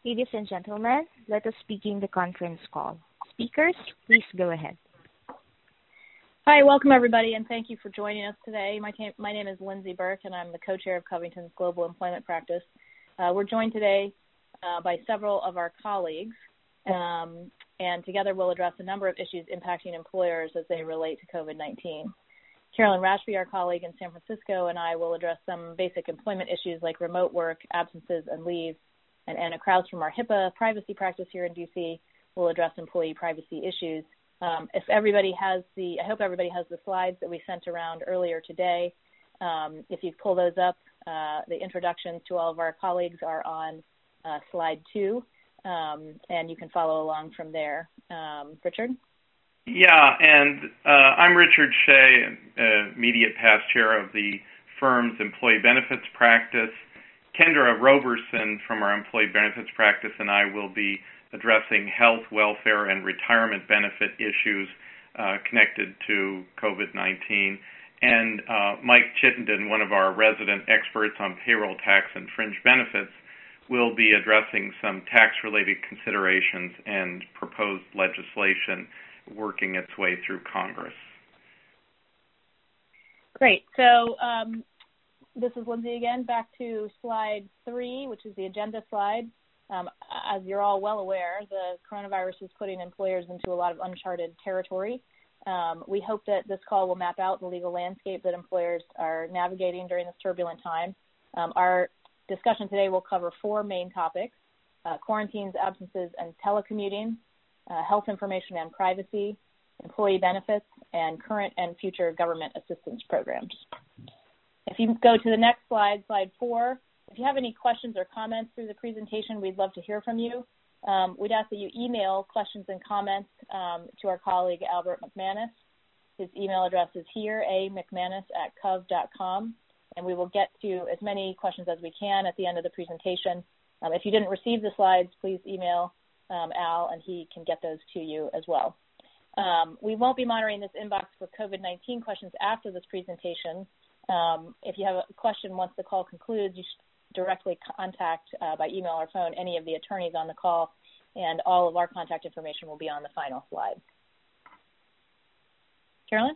Ladies and gentlemen, let us begin the conference call. Speakers, please go ahead. Hi, welcome everybody, and thank you for joining us today. My name is Lindsay Burke, and I'm the co-chair of Covington's Global Employment Practice. We're joined today by several of our colleagues, and together we'll address a number of issues impacting employers as they relate to COVID-19. Carolyn Rashby, our colleague in San Francisco, and I will address some basic employment issues like remote work, absences, and leave. And Anna Kraus from our HIPAA privacy practice here in DC will address employee privacy issues. I hope everybody has the slides that we sent around earlier today. If you pull those up, the introductions to all of our colleagues are on slide 2, and you can follow along from there. Richard? Yeah, and I'm Richard Shea, immediate past chair of the firm's employee benefits practice. Kendra Roberson from our employee benefits practice and I will be addressing health, welfare, and retirement benefit issues connected to COVID-19. And Mike Chittenden, one of our resident experts on payroll tax and fringe benefits, will be addressing some tax-related considerations and proposed legislation working its way through Congress. Great. So this is Lindsay again, back to slide 3, which is the agenda slide. As you're all well aware, the coronavirus is putting employers into a lot of uncharted territory. We hope that this call will map out the legal landscape that employers are navigating during this turbulent time. Our discussion today will cover 4 main topics: quarantines, absences, and telecommuting, health information and privacy, employee benefits, and current and future government assistance programs. If you go to the next slide, slide 4, if you have any questions or comments through the presentation, we'd love to hear from you. We'd ask that you email questions and comments to our colleague, Albert McManus. His email address is here, amcmanus@cov.com, and we will get to as many questions as we can at the end of the presentation. If you didn't receive the slides, please email Al, and he can get those to you as well. We won't be monitoring this inbox for COVID-19 questions after this presentation. If you have a question once the call concludes, you should directly contact by email or phone any of the attorneys on the call, and all of our contact information will be on the final slide. Carolyn?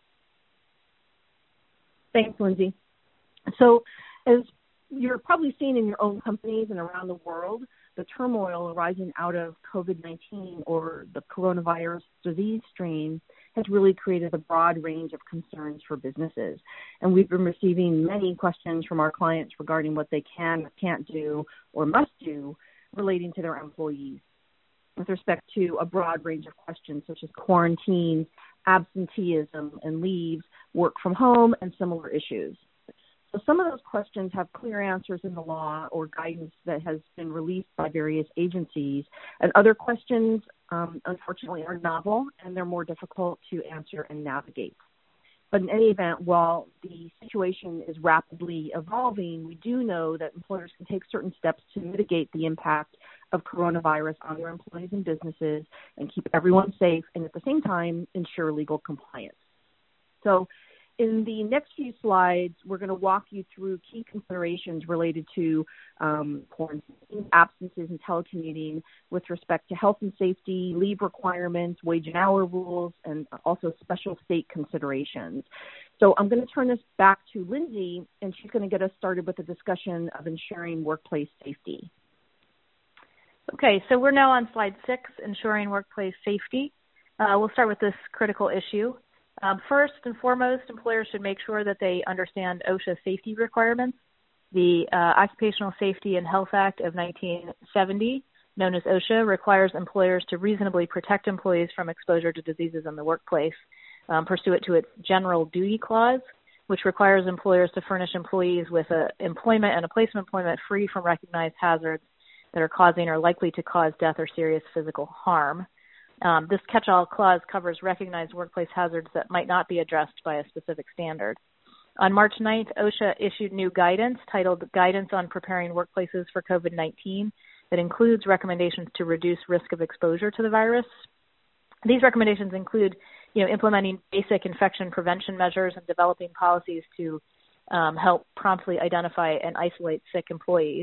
Thanks, Lindsay. So as you're probably seeing in your own companies and around the world, the turmoil arising out of COVID-19 or the coronavirus disease strain has really created a broad range of concerns for businesses. And we've been receiving many questions from our clients regarding what they can or can't do or must do relating to their employees with respect to a broad range of questions such as quarantine, absenteeism and leaves, work from home, and similar issues. So some of those questions have clear answers in the law or guidance that has been released by various agencies, and other questions, unfortunately, are novel and they're more difficult to answer and navigate. But in any event, while the situation is rapidly evolving, we do know that employers can take certain steps to mitigate the impact of coronavirus on their employees and businesses and keep everyone safe and at the same time ensure legal compliance. So in the next few slides, we're going to walk you through key considerations related to quarantine, absences, and telecommuting with respect to health and safety, leave requirements, wage and hour rules, and also special state considerations. So I'm going to turn this back to Lindsay, and she's going to get us started with a discussion of ensuring workplace safety. Okay, so we're now on slide 6, ensuring workplace safety. We'll start with this critical issue. First and foremost, employers should make sure that they understand OSHA safety requirements. The Occupational Safety and Health Act of 1970, known as OSHA, requires employers to reasonably protect employees from exposure to diseases in the workplace, pursuant to its general duty clause, which requires employers to furnish employees with employment and a place of employment free from recognized hazards that are causing or likely to cause death or serious physical harm. This catch-all clause covers recognized workplace hazards that might not be addressed by a specific standard. On March 9th, OSHA issued new guidance titled Guidance on Preparing Workplaces for COVID-19 that includes recommendations to reduce risk of exposure to the virus. These recommendations include, implementing basic infection prevention measures and developing policies to help promptly identify and isolate sick employees.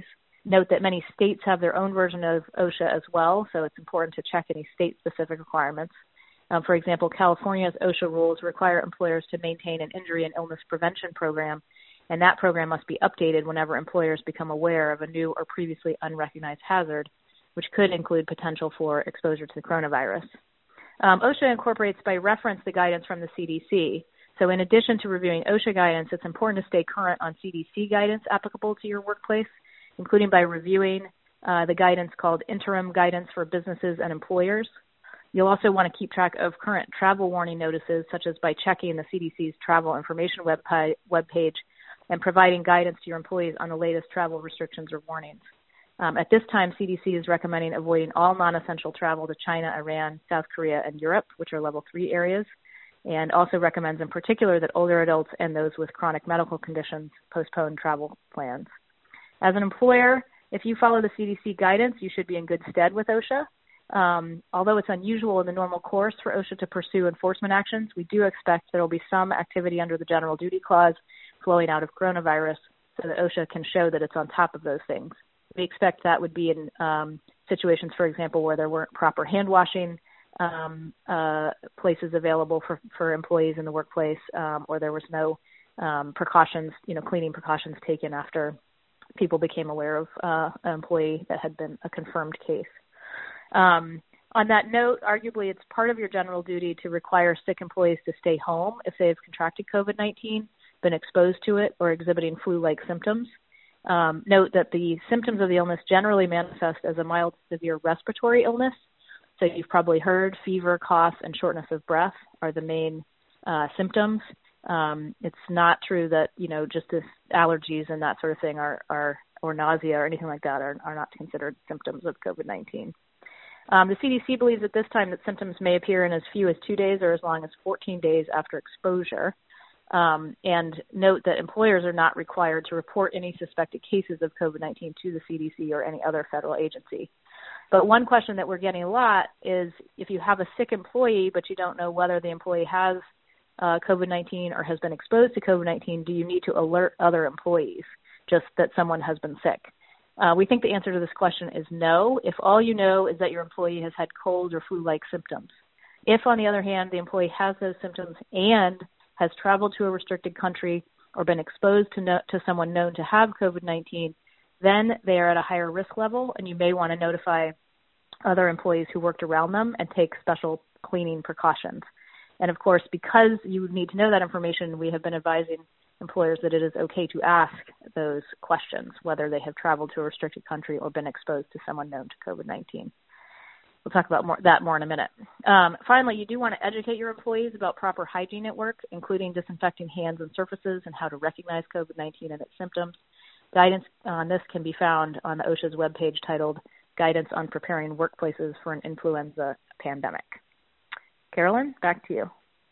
Note that many states have their own version of OSHA as well, so it's important to check any state-specific requirements. For example, California's OSHA rules require employers to maintain an injury and illness prevention program, and that program must be updated whenever employers become aware of a new or previously unrecognized hazard, which could include potential for exposure to the coronavirus. OSHA incorporates by reference the guidance from the CDC. So in addition to reviewing OSHA guidance, it's important to stay current on CDC guidance applicable to your workplace, including by reviewing the guidance called Interim Guidance for Businesses and Employers. You'll also want to keep track of current travel warning notices, such as by checking the CDC's travel information webpage and providing guidance to your employees on the latest travel restrictions or warnings. At this time, CDC is recommending avoiding all non-essential travel to China, Iran, South Korea, and Europe, which are level 3 areas, and also recommends in particular that older adults and those with chronic medical conditions postpone travel plans. As an employer, if you follow the CDC guidance, you should be in good stead with OSHA. Although it's unusual in the normal course for OSHA to pursue enforcement actions, we do expect there will be some activity under the General Duty Clause flowing out of coronavirus so that OSHA can show that it's on top of those things. We expect that would be in situations, for example, where there weren't proper hand washing places available for employees in the workplace, or there was no precautions, cleaning precautions taken after people became aware of an employee that had been a confirmed case. On that note, arguably it's part of your general duty to require sick employees to stay home if they have contracted COVID-19, been exposed to it, or exhibiting flu-like symptoms. Note that the symptoms of the illness generally manifest as a mild to severe respiratory illness. So you've probably heard fever, cough, and shortness of breath are the main symptoms. It's not true that, just this allergies and that sort of thing or nausea or anything like that are not considered symptoms of COVID-19. The CDC believes at this time that symptoms may appear in as few as 2 days or as long as 14 days after exposure. And note that employers are not required to report any suspected cases of COVID-19 to the CDC or any other federal agency. But one question that we're getting a lot is if you have a sick employee but you don't know whether the employee has COVID-19 or has been exposed to COVID-19, do you need to alert other employees just that someone has been sick? We think the answer to this question is no, if all you know is that your employee has had cold or flu-like symptoms. If, on the other hand, the employee has those symptoms and has traveled to a restricted country or been exposed to someone known to have COVID-19, then they are at a higher risk level, and you may want to notify other employees who worked around them and take special cleaning precautions. And of course, because you need to know that information, we have been advising employers that it is okay to ask those questions, whether they have traveled to a restricted country or been exposed to someone known to COVID-19. We'll talk about that more in a minute. Finally, you do want to educate your employees about proper hygiene at work, including disinfecting hands and surfaces and how to recognize COVID-19 and its symptoms. Guidance on this can be found on the OSHA's webpage titled Guidance on Preparing Workplaces for an Influenza Pandemic. Carolyn, back to you.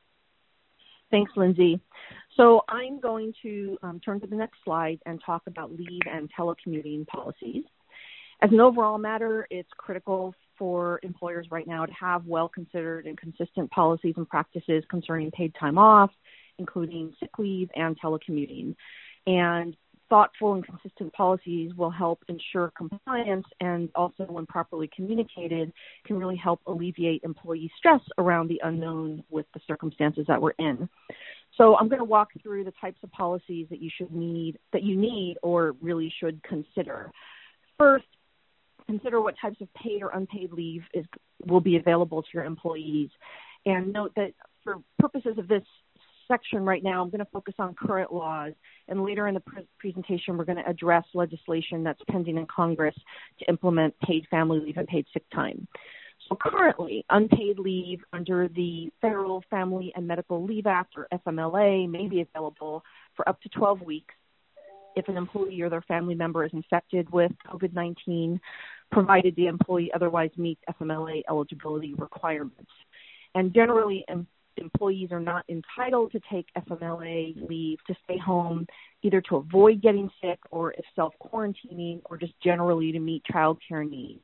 Thanks, Lindsay. So I'm going to turn to the next slide and talk about leave and telecommuting policies. As an overall matter, it's critical for employers right now to have well-considered and consistent policies and practices concerning paid time off, including sick leave and telecommuting. And thoughtful and consistent policies will help ensure compliance, and also, when properly communicated, can really help alleviate employee stress around the unknown with the circumstances that we're in. So I'm going to walk through the types of policies that you need or really should consider. First, consider what types of paid or unpaid leave will be available to your employees. And note that for purposes of this section right now, I'm going to focus on current laws, and later in the presentation, we're going to address legislation that's pending in Congress to implement paid family leave and paid sick time. So currently, unpaid leave under the Federal Family and Medical Leave Act, or FMLA, may be available for up to 12 weeks if an employee or their family member is infected with COVID-19, provided the employee otherwise meets FMLA eligibility requirements. And generally, employees are not entitled to take FMLA leave to stay home, either to avoid getting sick or if self-quarantining, or just generally to meet child care needs.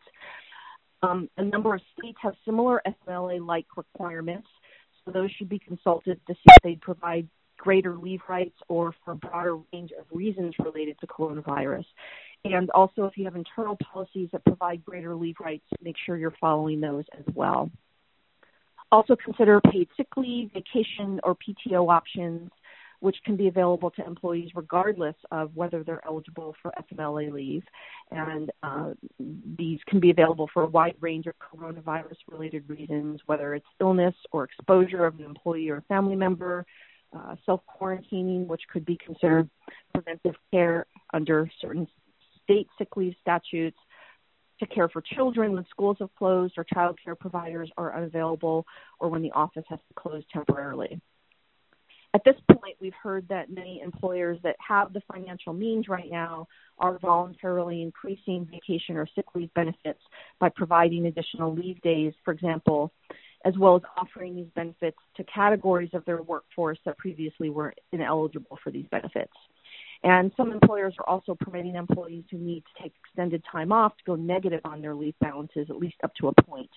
A number of states have similar FMLA-like requirements, so those should be consulted to see if they provide greater leave rights or for a broader range of reasons related to coronavirus. And also, if you have internal policies that provide greater leave rights, make sure you're following those as well. Also consider paid sick leave, vacation, or PTO options, which can be available to employees regardless of whether they're eligible for FMLA leave. And these can be available for a wide range of coronavirus-related reasons, whether it's illness or exposure of an employee or family member, self-quarantining, which could be considered preventive care under certain state sick leave statutes, to care for children when schools have closed or child care providers are unavailable, or when the office has to close temporarily. At this point, we've heard that many employers that have the financial means right now are voluntarily increasing vacation or sick leave benefits by providing additional leave days, for example, as well as offering these benefits to categories of their workforce that previously were ineligible for these benefits. And some employers are also permitting employees who need to take extended time off to go negative on their leave balances, at least up to a point.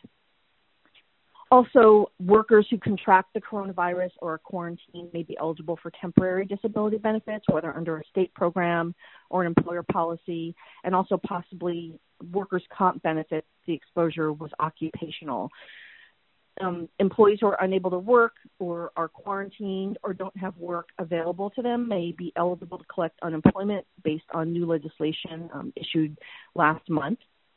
Also, workers who contract the coronavirus or are quarantined may be eligible for temporary disability benefits, whether under a state program or an employer policy, and also possibly workers' comp benefits if the exposure was occupational. Employees who are unable to work or are quarantined or don't have work available to them may be eligible to collect unemployment based on new legislation issued last month.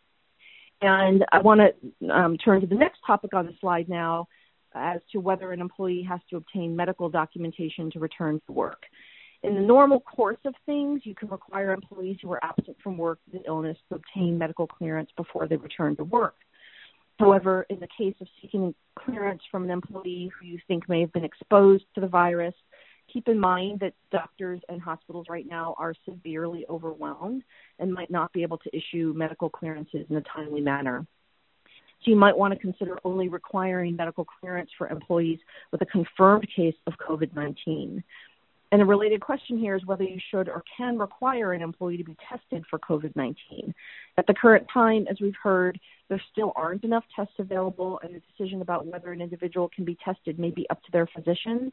And I want to turn to the next topic on the slide now as to whether an employee has to obtain medical documentation to return to work. In the normal course of things, you can require employees who are absent from work due to illness to obtain medical clearance before they return to work. However, in the case of seeking clearance from an employee who you think may have been exposed to the virus, keep in mind that doctors and hospitals right now are severely overwhelmed and might not be able to issue medical clearances in a timely manner. So you might want to consider only requiring medical clearance for employees with a confirmed case of COVID-19. And a related question here is whether you should or can require an employee to be tested for COVID-19. At the current time, as we've heard, there still aren't enough tests available, and the decision about whether an individual can be tested may be up to their physician.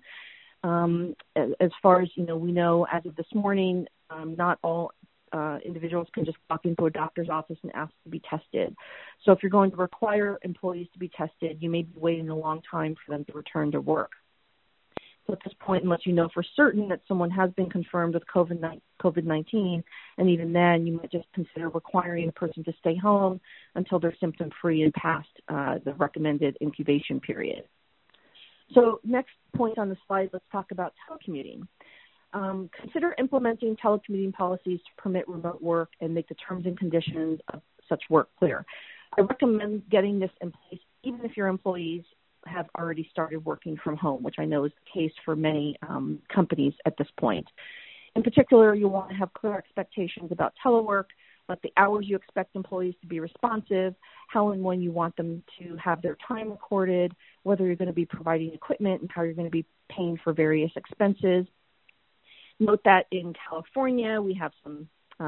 As far as we know, as of this morning, not all individuals can just walk into a doctor's office and ask to be tested. So if you're going to require employees to be tested, you may be waiting a long time for them to return to work. So at this point, unless you know for certain that someone has been confirmed with COVID-19, and even then, you might just consider requiring the person to stay home until they're symptom-free and past the recommended incubation period. So next point on the slide, let's talk about telecommuting. Consider implementing telecommuting policies to permit remote work and make the terms and conditions of such work clear. I recommend getting this in place even if your employees have already started working from home, which I know is the case for many companies at this point. In particular, you want to have clear expectations about telework, like the hours you expect employees to be responsive, how and when you want them to have their time recorded, whether you're going to be providing equipment and how you're going to be paying for various expenses. Note that in California, we have some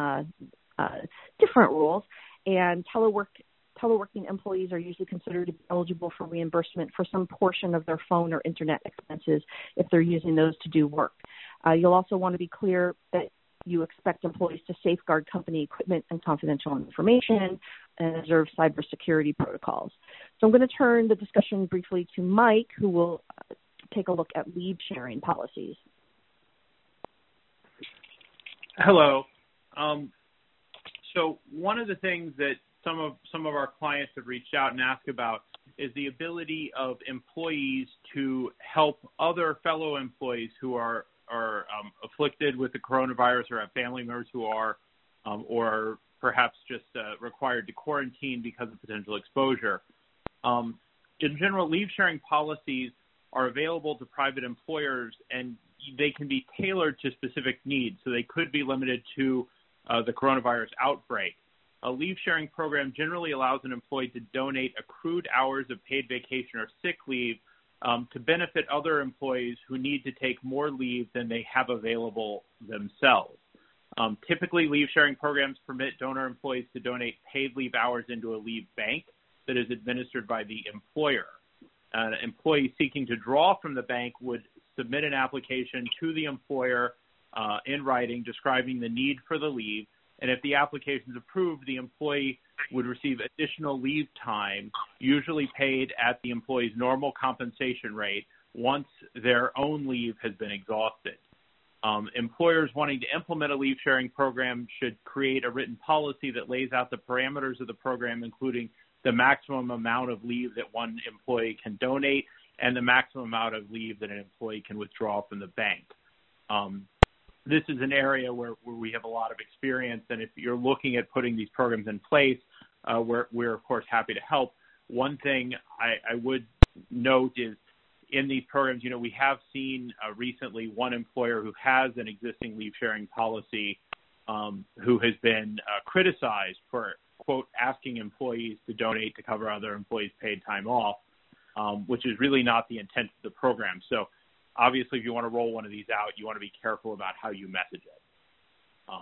different rules, and teleworking employees are usually considered to be eligible for reimbursement for some portion of their phone or internet expenses if they're using those to do work. You'll also want to be clear that you expect employees to safeguard company equipment and confidential information and observe cybersecurity protocols. So I'm going to turn the discussion briefly to Mike, who will take a look at leave sharing policies. Hello. So one of the things that some of our clients have reached out and asked about is the ability of employees to help other fellow employees who are afflicted with the coronavirus or have family members who are, or perhaps just required to quarantine because of potential exposure. In general, leave sharing policies are available to private employers, and they can be tailored to specific needs. So they could be limited to the coronavirus outbreak. A leave sharing program generally allows an employee to donate accrued hours of paid vacation or sick leave to benefit other employees who need to take more leave than they have available themselves. Typically, leave sharing programs permit donor employees to donate paid leave hours into a leave bank that is administered by the employer. An employee seeking to draw from the bank would submit an application to the employer in writing describing the need for the leave, And if the application is approved, the employee would receive additional leave time, usually paid at the employee's normal compensation rate once their own leave has been exhausted. Employers wanting to implement a leave sharing program should create a written policy that lays out the parameters of the program, including the maximum amount of leave that one employee can donate and the maximum amount of leave that an employee can withdraw from the bank. This is an area where we have a lot of experience, and if you're looking at putting these programs in place, we're of course happy to help. One thing I would note is in these programs, we have seen recently one employer who has an existing leave sharing policy who has been criticized for, quote, asking employees to donate to cover other employees' paid time off, which is really not the intent of the program. So obviously, if you want to roll one of these out, you want to be careful about how you message it.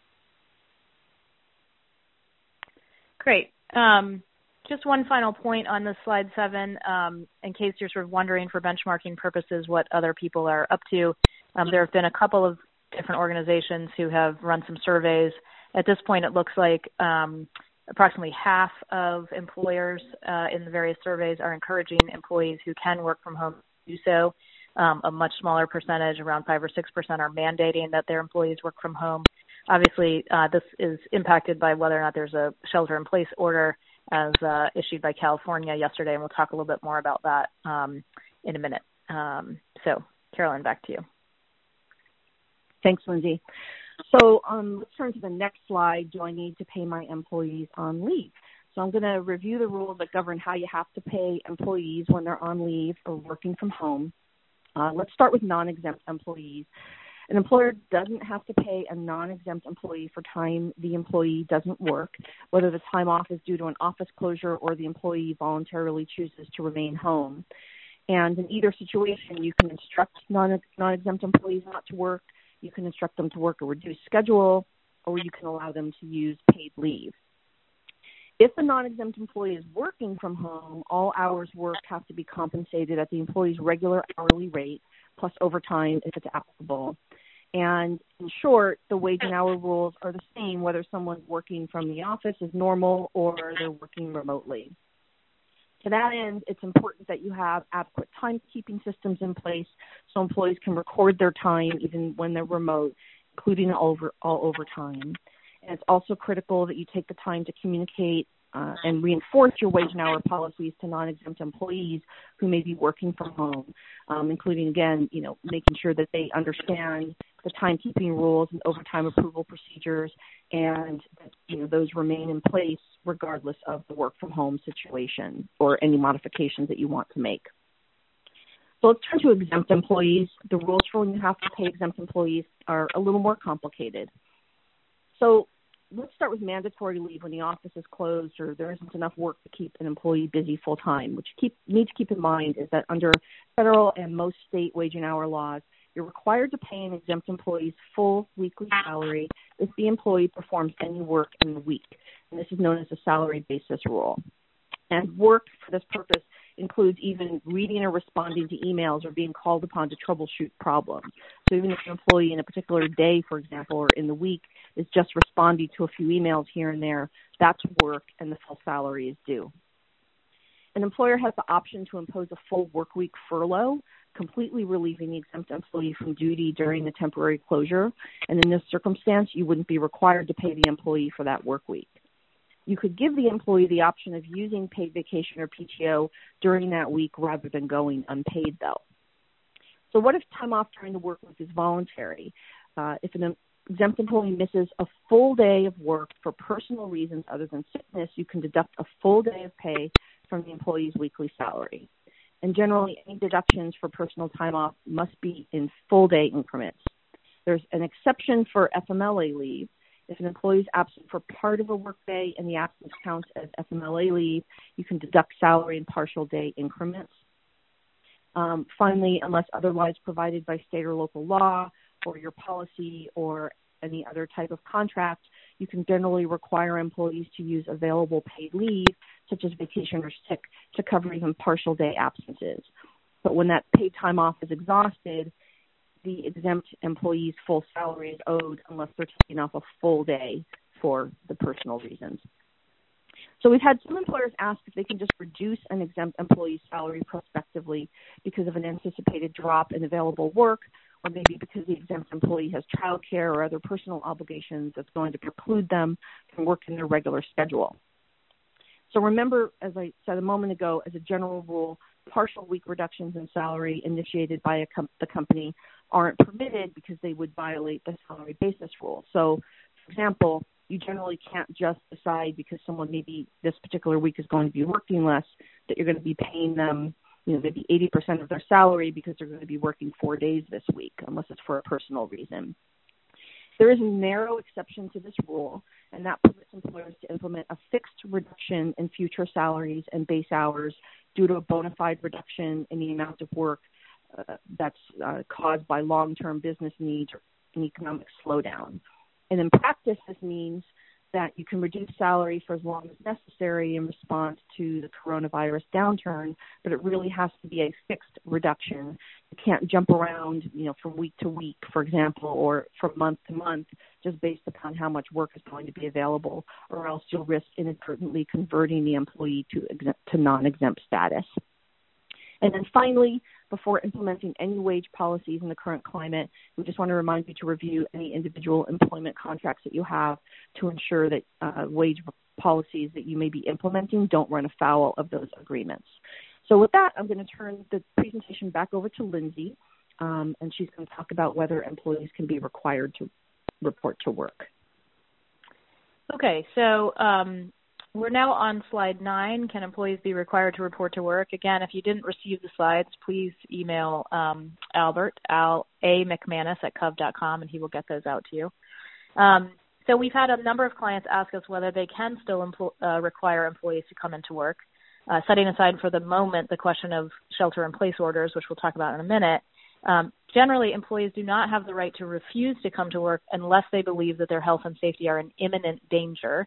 Great. Just one final point on this slide 7, in case you're sort of wondering for benchmarking purposes what other people are up to. There have been a couple of different organizations who have run some surveys. At this point, it looks like approximately half of employers in the various surveys are encouraging employees who can work from home to do so. A much smaller percentage, around 5 or 6%, are mandating that their employees work from home. Obviously, this is impacted by whether or not there's a shelter-in-place order as issued by California yesterday, and we'll talk a little bit more about that in a minute. So, Carolyn, back to you. Thanks, Lindsay. So let's turn to the next slide. Do I need to pay my employees on leave? So I'm going to review the rules that govern how you have to pay employees when they're on leave or working from home. Let's start with non-exempt employees. An employer doesn't have to pay a non-exempt employee for time the employee doesn't work, whether the time off is due to an office closure or the employee voluntarily chooses to remain home. And in either situation, you can instruct non-exempt employees not to work, you can instruct them to work a reduced schedule, or you can allow them to use paid leave. If a non-exempt employee is working from home, all hours worked have to be compensated at the employee's regular hourly rate, plus overtime if it's applicable. And in short, the wage and hour rules are the same whether someone's working from the office as normal or they're working remotely. To that end, it's important that you have adequate timekeeping systems in place so employees can record their time even when they're remote, including all overtime. And it's also critical that you take the time to communicate and reinforce your wage and hour policies to non-exempt employees who may be working from home, including, again, making sure that they understand the timekeeping rules and overtime approval procedures, and that, those remain in place regardless of the work from home situation or any modifications that you want to make. So let's turn to exempt employees. The rules for when you have to pay exempt employees are a little more complicated. So let's start with mandatory leave when the office is closed or there isn't enough work to keep an employee busy full time. What you need to keep in mind is that under federal and most state wage and hour laws, you're required to pay an exempt employee's full weekly salary if the employee performs any work in the week. And this is known as the salary basis rule. And work for this purpose includes even reading or responding to emails or being called upon to troubleshoot problems. So even if an employee in a particular day, for example, or in the week is just responding to a few emails here and there, that's work and the full salary is due. An employer has the option to impose a full work week furlough, completely relieving the exempt employee from duty during the temporary closure. And in this circumstance, you wouldn't be required to pay the employee for that work week. You could give the employee the option of using paid vacation or PTO during that week rather than going unpaid, though. So what if time off during the work week is voluntary? If an exempt employee misses a full day of work for personal reasons other than sickness, you can deduct a full day of pay from the employee's weekly salary. And generally, any deductions for personal time off must be in full day increments. There's an exception for FMLA leave. If an employee is absent for part of a workday and the absence counts as FMLA leave, you can deduct salary in partial day increments. Finally, unless otherwise provided by state or local law or your policy or any other type of contract, you can generally require employees to use available paid leave, such as vacation or sick, to cover even partial day absences. But when that paid time off is exhausted, the exempt employee's full salary is owed unless they're taking off a full day for the personal reasons. So we've had some employers ask if they can just reduce an exempt employee's salary prospectively because of an anticipated drop in available work, or maybe because the exempt employee has childcare or other personal obligations that's going to preclude them from working their regular schedule. So remember, as I said a moment ago, as a general rule, partial week reductions in salary initiated by the company aren't permitted because they would violate the salary basis rule. So, for example, you generally can't just decide because someone maybe this particular week is going to be working less that you're going to be paying them, maybe 80% of their salary because they're going to be working 4 days this week, unless it's for a personal reason. There is a narrow exception to this rule, and that permits employers to implement a fixed reduction in future salaries and base hours due to a bona fide reduction in the amount of work that's caused by long-term business needs or an economic slowdown. And in practice, this means that you can reduce salary for as long as necessary in response to the coronavirus downturn, but it really has to be a fixed reduction. You can't jump around, from week to week, for example, or from month to month, just based upon how much work is going to be available, or else you'll risk inadvertently converting the employee to non-exempt status. And then finally, before implementing any wage policies in the current climate, we just want to remind you to review any individual employment contracts that you have to ensure that wage policies that you may be implementing don't run afoul of those agreements. So with that, I'm going to turn the presentation back over to Lindsay, and she's going to talk about whether employees can be required to report to work. Okay, so we're now on slide 9. Can employees be required to report to work? Again, if you didn't receive the slides, please email Albert, a.mcmanus@cov.com, and he will get those out to you. So we've had a number of clients ask us whether they can still require employees to come into work. Setting aside for the moment the question of shelter-in-place orders, which we'll talk about in a minute, generally employees do not have the right to refuse to come to work unless they believe that their health and safety are in imminent danger.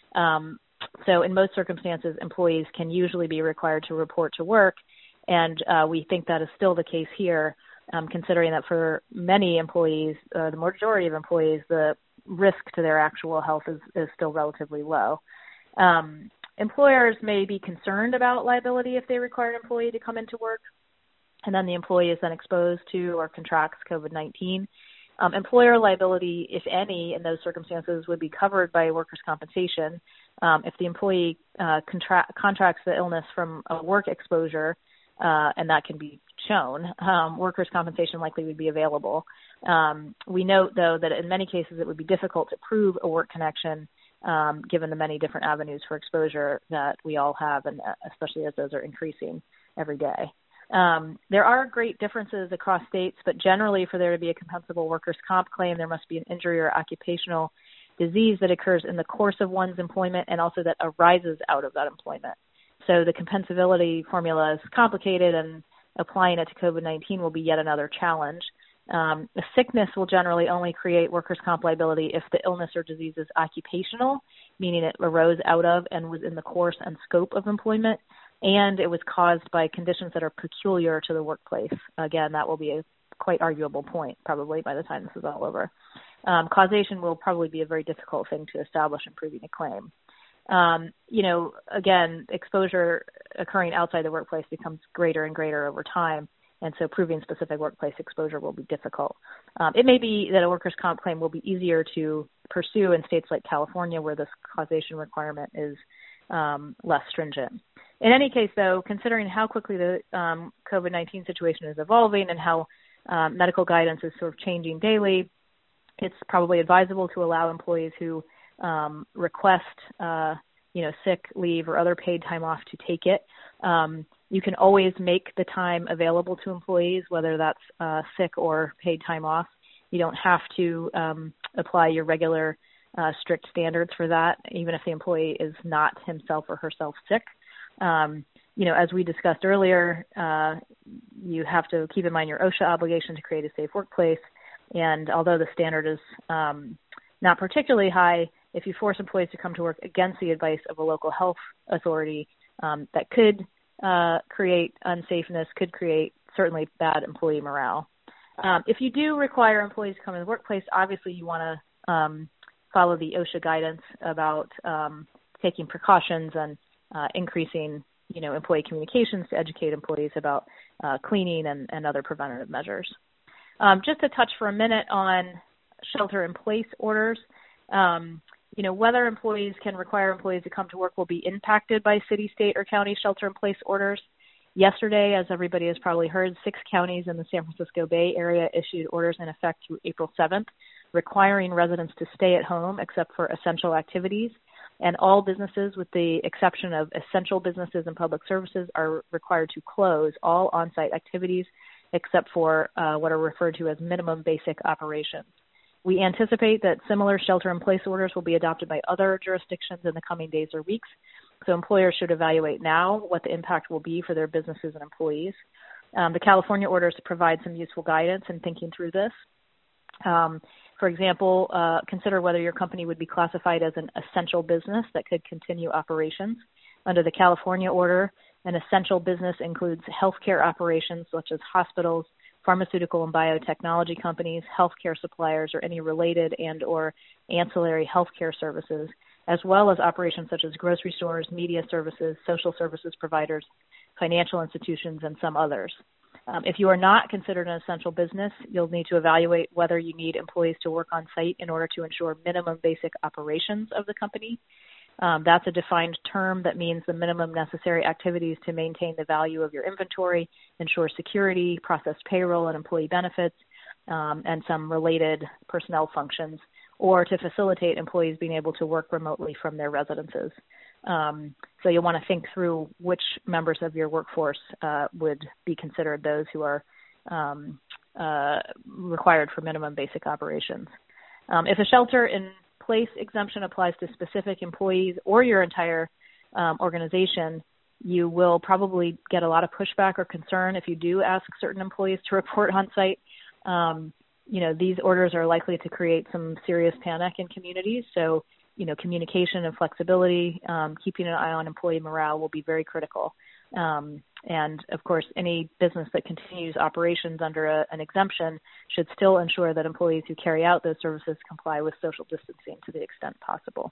So in most circumstances, employees can usually be required to report to work, and we think that is still the case here, considering that for many employees, the majority of employees, the risk to their actual health is still relatively low. Employers may be concerned about liability if they require an employee to come into work, and then the employee is then exposed to or contracts COVID-19. Employer liability, if any, in those circumstances would be covered by workers' compensation. If the employee contracts the illness from a work exposure, and that can be shown, workers' compensation likely would be available. We note, though, that in many cases it would be difficult to prove a work connection given the many different avenues for exposure that we all have, and especially as those are increasing every day. There are great differences across states, but generally for there to be a compensable workers' comp claim, there must be an injury or occupational disease that occurs in the course of one's employment and also that arises out of that employment. So the compensability formula is complicated, and applying it to COVID-19 will be yet another challenge. A sickness will generally only create workers' comp liability if the illness or disease is occupational, meaning it arose out of and was in the course and scope of employment, and it was caused by conditions that are peculiar to the workplace. Again, that will be a quite arguable point probably by the time this is all over. Causation will probably be a very difficult thing to establish in proving a claim. Again, exposure occurring outside the workplace becomes greater and greater over time, and so proving specific workplace exposure will be difficult. It may be that a workers' comp claim will be easier to pursue in states like California, where this causation requirement is less stringent. In any case, though, considering how quickly the COVID-19 situation is evolving and how medical guidance is sort of changing daily, it's probably advisable to allow employees who request, sick leave or other paid time off to take it. You can always make the time available to employees, whether that's sick or paid time off. You don't have to apply your regular strict standards for that, even if the employee is not himself or herself sick. As we discussed earlier, you have to keep in mind your OSHA obligation to create a safe workplace. And although the standard is not particularly high, if you force employees to come to work against the advice of a local health authority, that could create unsafeness, could create certainly bad employee morale. If you do require employees to come to the workplace, obviously you want to follow the OSHA guidance about taking precautions and increasing, employee communications to educate employees about cleaning and other preventative measures. Just to touch for a minute on shelter-in-place orders, whether employees can require employees to come to work will be impacted by city, state, or county shelter-in-place orders. Yesterday, as everybody has probably heard, 6 counties in the San Francisco Bay Area issued orders in effect through April 7th, requiring residents to stay at home except for essential activities. And all businesses, with the exception of essential businesses and public services, are required to close all on-site activities except for what are referred to as minimum basic operations. We anticipate that similar shelter-in-place orders will be adopted by other jurisdictions in the coming days or weeks, so employers should evaluate now what the impact will be for their businesses and employees. The California orders provide some useful guidance in thinking through this. For example, consider whether your company would be classified as an essential business that could continue operations. Under the California order, an essential business includes healthcare operations such as hospitals, pharmaceutical and biotechnology companies, healthcare suppliers, or any related and or ancillary healthcare services, as well as operations such as grocery stores, media services, social services providers, financial institutions, and some others. If you are not considered an essential business, you'll need to evaluate whether you need employees to work on site in order to ensure minimum basic operations of the company. That's a defined term that means the minimum necessary activities to maintain the value of your inventory, ensure security, process payroll and employee benefits, and some related personnel functions, or to facilitate employees being able to work remotely from their residences. So you'll want to think through which members of your workforce would be considered those who are required for minimum basic operations. If a shelter-in-place exemption applies to specific employees or your entire organization, you will probably get a lot of pushback or concern if you do ask certain employees to report on site. These orders are likely to create some serious panic in communities. So, communication and flexibility, keeping an eye on employee morale will be very critical. And of course, any business that continues operations under an exemption should still ensure that employees who carry out those services comply with social distancing to the extent possible.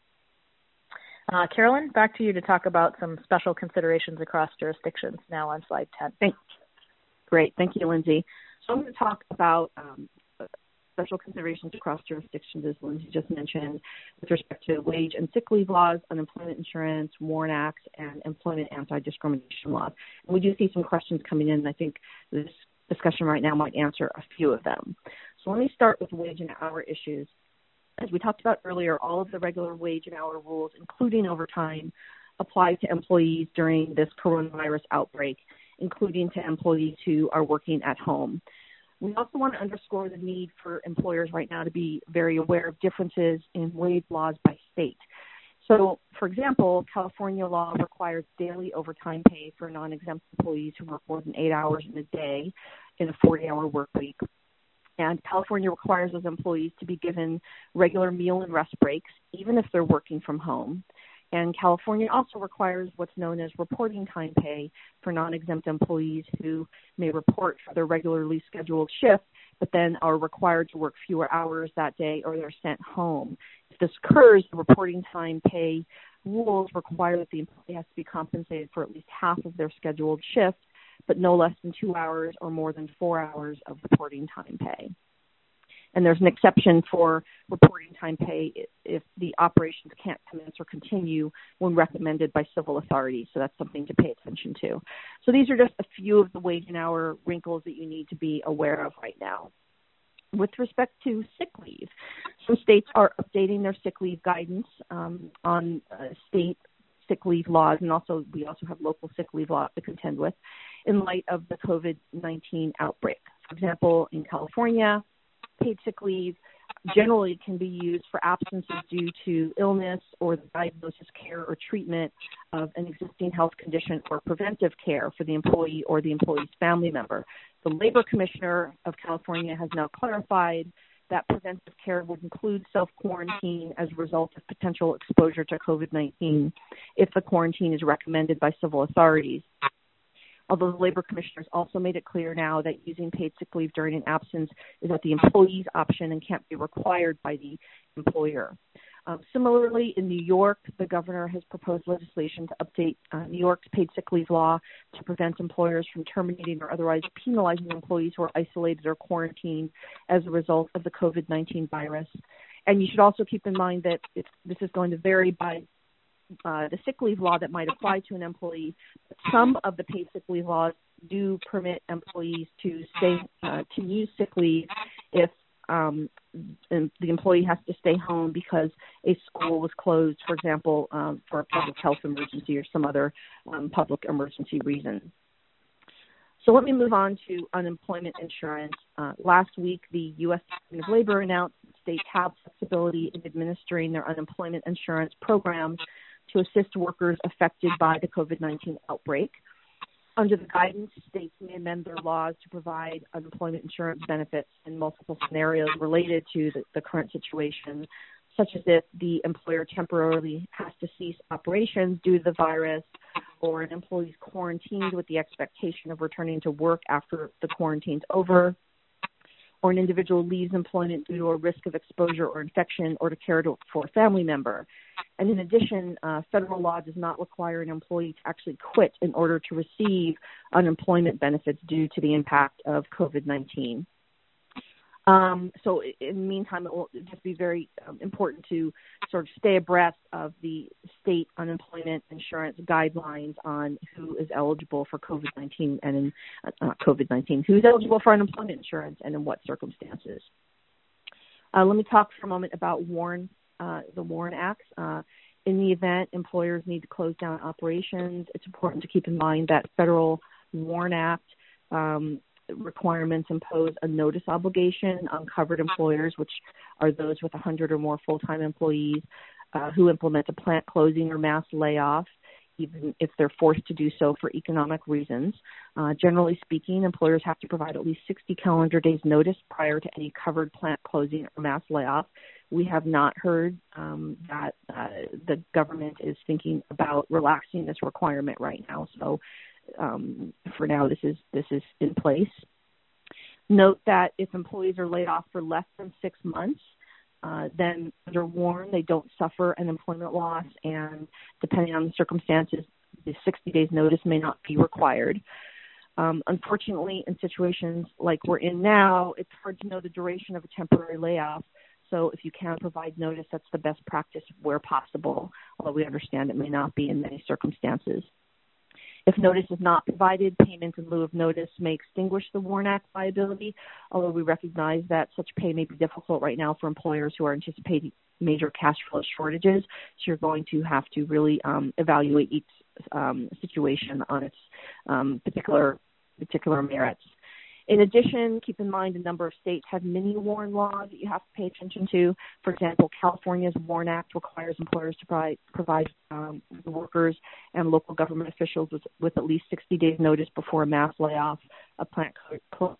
Carolyn, back to you to talk about some special considerations across jurisdictions now on slide 10. Thanks. Great. Thank you, Lindsay. So I'm going to talk about special considerations across jurisdictions, as Lindsay just mentioned, with respect to wage and sick leave laws, unemployment insurance, WARN Act, and employment anti-discrimination laws. And we do see some questions coming in, and I think this discussion right now might answer a few of them. So let me start with wage and hour issues. As we talked about earlier, all of the regular wage and hour rules, including overtime, apply to employees during this coronavirus outbreak, including to employees who are working at home. We also want to underscore the need for employers right now to be very aware of differences in wage laws by state. So, for example, California law requires daily overtime pay for non-exempt employees who work more than 8 hours in a day in a 40-hour work week. And California requires those employees to be given regular meal and rest breaks, even if they're working from home. And California also requires what's known as reporting time pay for non-exempt employees who may report for their regularly scheduled shift, but then are required to work fewer hours that day or they're sent home. If this occurs, the reporting time pay rules require that the employee has to be compensated for at least half of their scheduled shift, but no less than 2 hours or more than 4 hours of reporting time pay. And there's an exception for reporting time pay if the operations can't commence or continue when recommended by civil authorities. So that's something to pay attention to. So these are just a few of the wage and hour wrinkles that you need to be aware of right now. With respect to sick leave, some states are updating their sick leave guidance on state sick leave laws, and also we also have local sick leave laws to contend with in light of the COVID-19 outbreak. For example, in California, paid sick leave generally can be used for absences due to illness or the diagnosis, care, or treatment of an existing health condition or preventive care for the employee or the employee's family member. The Labor Commissioner of California has now clarified that preventive care would include self-quarantine as a result of potential exposure to COVID-19 if the quarantine is recommended by civil authorities. Although the Labor Commissioner has also made it clear now that using paid sick leave during an absence is at the employee's option and can't be required by the employer. Similarly, in New York, the governor has proposed legislation to update New York's paid sick leave law to prevent employers from terminating or otherwise penalizing employees who are isolated or quarantined as a result of the COVID-19 virus. And you should also keep in mind that this is going to vary by the sick leave law that might apply to an employee. Some of the paid sick leave laws do permit employees to use sick leave if and the employee has to stay home because a school was closed, for example, for a public health emergency or some other public emergency reason. So let me move on to unemployment insurance. Last week, the U.S. Department of Labor announced that states have flexibility in administering their unemployment insurance programs to assist workers affected by the COVID-19 outbreak. Under the guidance, states may amend their laws to provide unemployment insurance benefits in multiple scenarios related to the current situation, such as if the employer temporarily has to cease operations due to the virus, or an employee is quarantined with the expectation of returning to work after the quarantine's over, or an individual leaves employment due to a risk of exposure or infection or to care for a family member. And in addition, federal law does not require an employee to actually quit in order to receive unemployment benefits due to the impact of COVID-19. So in the meantime, it will just be very important to sort of stay abreast of the state unemployment insurance guidelines on who is eligible for COVID-19 and who's eligible for unemployment insurance and in what circumstances. Let me talk for a moment about the WARN Acts. In the event employers need to close down operations, it's important to keep in mind that federal WARN Act requirements impose a notice obligation on covered employers, which are those with 100 or more full-time employees who implement a plant closing or mass layoff, even if they're forced to do so for economic reasons. Generally speaking, employers have to provide at least 60 calendar days notice prior to any covered plant closing or mass layoff. We have not heard that the government is thinking about relaxing this requirement right now. So for now, this is in place. Note that if employees are laid off for less than 6 months, then under WARN, they don't suffer an employment loss, and depending on the circumstances, the 60 days notice may not be required. Unfortunately, in situations like we're in now, it's hard to know the duration of a temporary layoff. So if you can provide notice, that's the best practice where possible, although we understand it may not be in many circumstances. If notice is not provided, payment in lieu of notice may extinguish the WARN Act liability, although we recognize that such pay may be difficult right now for employers who are anticipating major cash flow shortages. So you're going to have to really evaluate each situation on its particular merits. In addition, keep in mind a number of states have mini WARN laws that you have to pay attention to. For example, California's WARN Act requires employers to provide the workers and local government officials with at least 60 days notice before a mass layoff, a plant closure,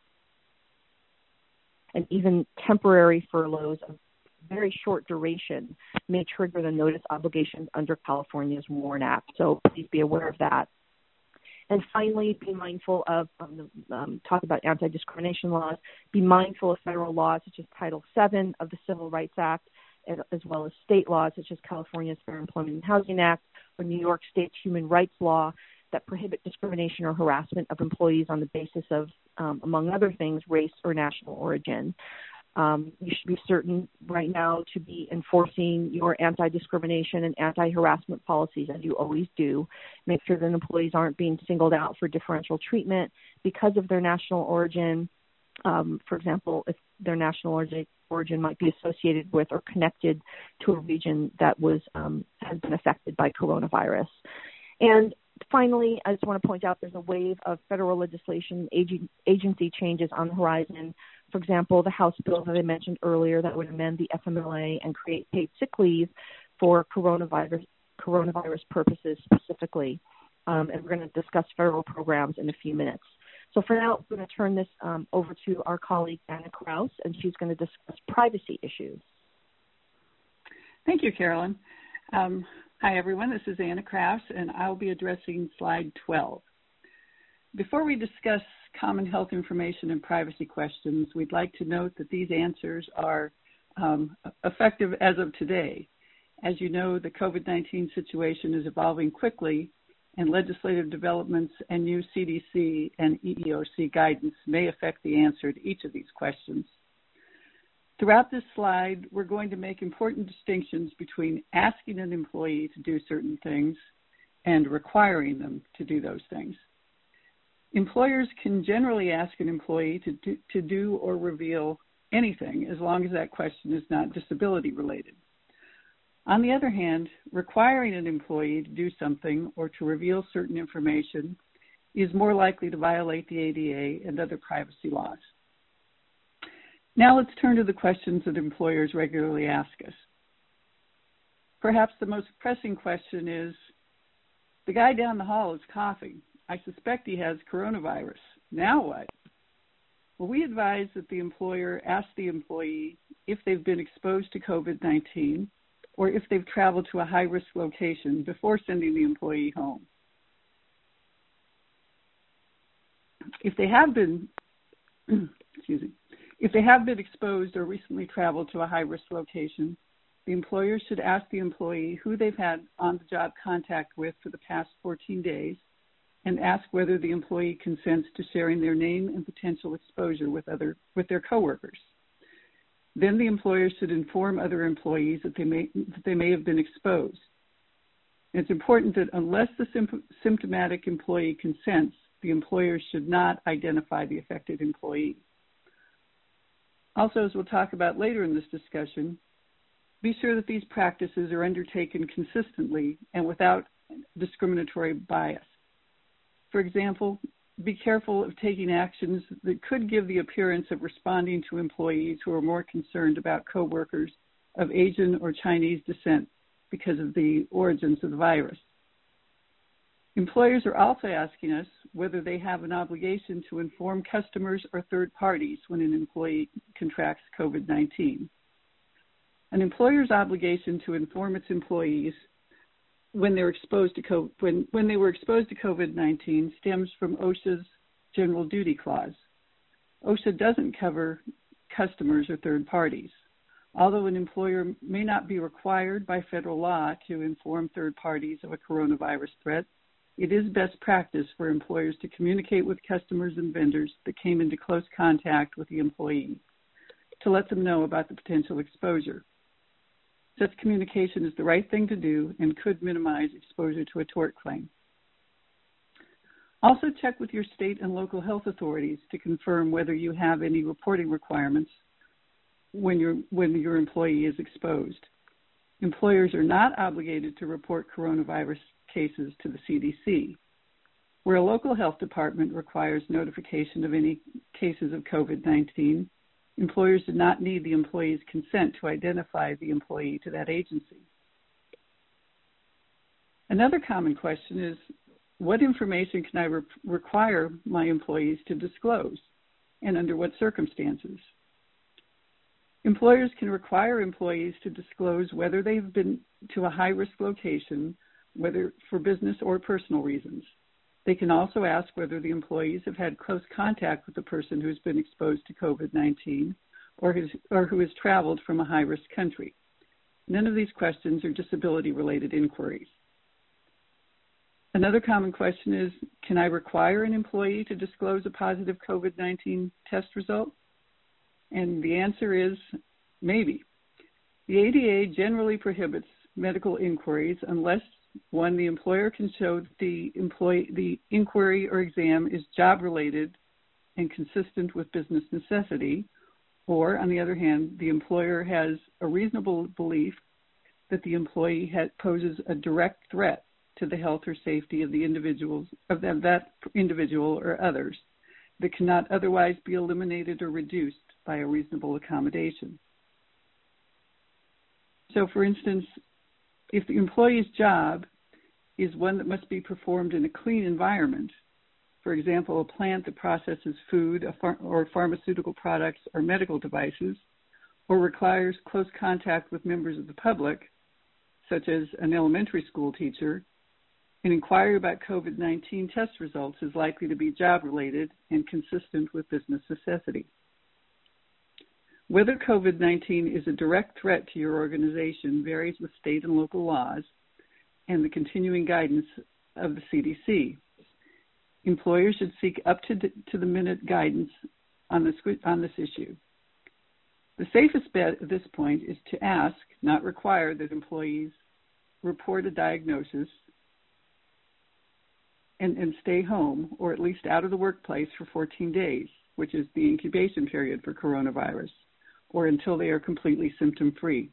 and even temporary furloughs of very short duration may trigger the notice obligations under California's WARN Act. So please be aware of that. And finally, be mindful of, talk about anti-discrimination laws, be mindful of federal laws such as Title VII of the Civil Rights Act, as well as state laws such as California's Fair Employment and Housing Act or New York State's human rights law that prohibit discrimination or harassment of employees on the basis of, among other things, race or national origin. You should be certain right now to be enforcing your anti-discrimination and anti-harassment policies, as you always do. Make sure that employees aren't being singled out for differential treatment because of their national origin. For example, if their national origin might be associated with or connected to a region that has been affected by coronavirus. And finally, I just want to point out there's a wave of federal legislation, agency changes on the horizon. For example, the House bill that I mentioned earlier that would amend the FMLA and create paid sick leave for coronavirus purposes specifically. And we're going to discuss federal programs in a few minutes. So for now, I'm going to turn this over to our colleague, Anna Kraus, and she's going to discuss privacy issues. Thank you, Carolyn. Hi, everyone. This is Anna Kraus, and I'll be addressing slide 12. Before we discuss common health information and privacy questions, we'd like to note that these answers are effective as of today. As you know, the COVID-19 situation is evolving quickly, and legislative developments and new CDC and EEOC guidance may affect the answer to each of these questions. Throughout this slide, we're going to make important distinctions between asking an employee to do certain things and requiring them to do those things. Employers can generally ask an employee to do or reveal anything as long as that question is not disability related. On the other hand, requiring an employee to do something or to reveal certain information is more likely to violate the ADA and other privacy laws. Now let's turn to the questions that employers regularly ask us. Perhaps the most pressing question is, the guy down the hall is coughing. I suspect he has coronavirus. Now what? Well, we advise that the employer ask the employee if they've been exposed to COVID-19 or if they've traveled to a high-risk location before sending the employee home. If they have been, if they have been exposed or recently traveled to a high-risk location, the employer should ask the employee who they've had on-the-job contact with for the past 14 days and ask whether the employee consents to sharing their name and potential exposure with their coworkers. Then the employer should inform other employees that they may have been exposed. It's important that unless the symptomatic employee consents, the employer should not identify the affected employee. Also, as we'll talk about later in this discussion, be sure that these practices are undertaken consistently and without discriminatory bias. For example, be careful of taking actions that could give the appearance of responding to employees who are more concerned about coworkers of Asian or Chinese descent because of the origins of the virus. Employers are also asking us whether they have an obligation to inform customers or third parties when an employee contracts COVID-19. An employer's obligation to inform its employees when they were exposed to COVID-19 stems from OSHA's General Duty Clause. OSHA doesn't cover customers or third parties. Although an employer may not be required by federal law to inform third parties of a coronavirus threat, it is best practice for employers to communicate with customers and vendors that came into close contact with the employee to let them know about the potential exposure. Such communication is the right thing to do and could minimize exposure to a tort claim. Also check with your state and local health authorities to confirm whether you have any reporting requirements when your employee is exposed. Employers are not obligated to report coronavirus cases to the CDC. Where a local health department requires notification of any cases of COVID-19, employers do not need the employee's consent to identify the employee to that agency. Another common question is, what information can I require my employees to disclose, and under what circumstances? Employers can require employees to disclose whether they've been to a high-risk location, whether for business or personal reasons. They can also ask whether the employees have had close contact with the person who's been exposed to COVID-19 or who has traveled from a high-risk country. None of these questions are disability-related inquiries. Another common question is, can I require an employee to disclose a positive COVID-19 test result? And the answer is maybe. The ADA generally prohibits medical inquiries unless, one, the employer can show that the inquiry or exam is job-related and consistent with business necessity, or, on the other hand, the employer has a reasonable belief that the employee poses a direct threat to the health or safety of the that individual or others that cannot otherwise be eliminated or reduced by a reasonable accommodation. So, for instance, if the employee's job is one that must be performed in a clean environment, for example, a plant that processes food or pharmaceutical products or medical devices, or requires close contact with members of the public, such as an elementary school teacher, an inquiry about COVID-19 test results is likely to be job-related and consistent with business necessity. Whether COVID-19 is a direct threat to your organization varies with state and local laws and the continuing guidance of the CDC. Employers should seek up-to-the-minute guidance on this issue. The safest bet at this point is to ask, not require, that employees report a diagnosis and stay home, or at least out of the workplace, for 14 days, which is the incubation period for coronavirus, or until they are completely symptom-free.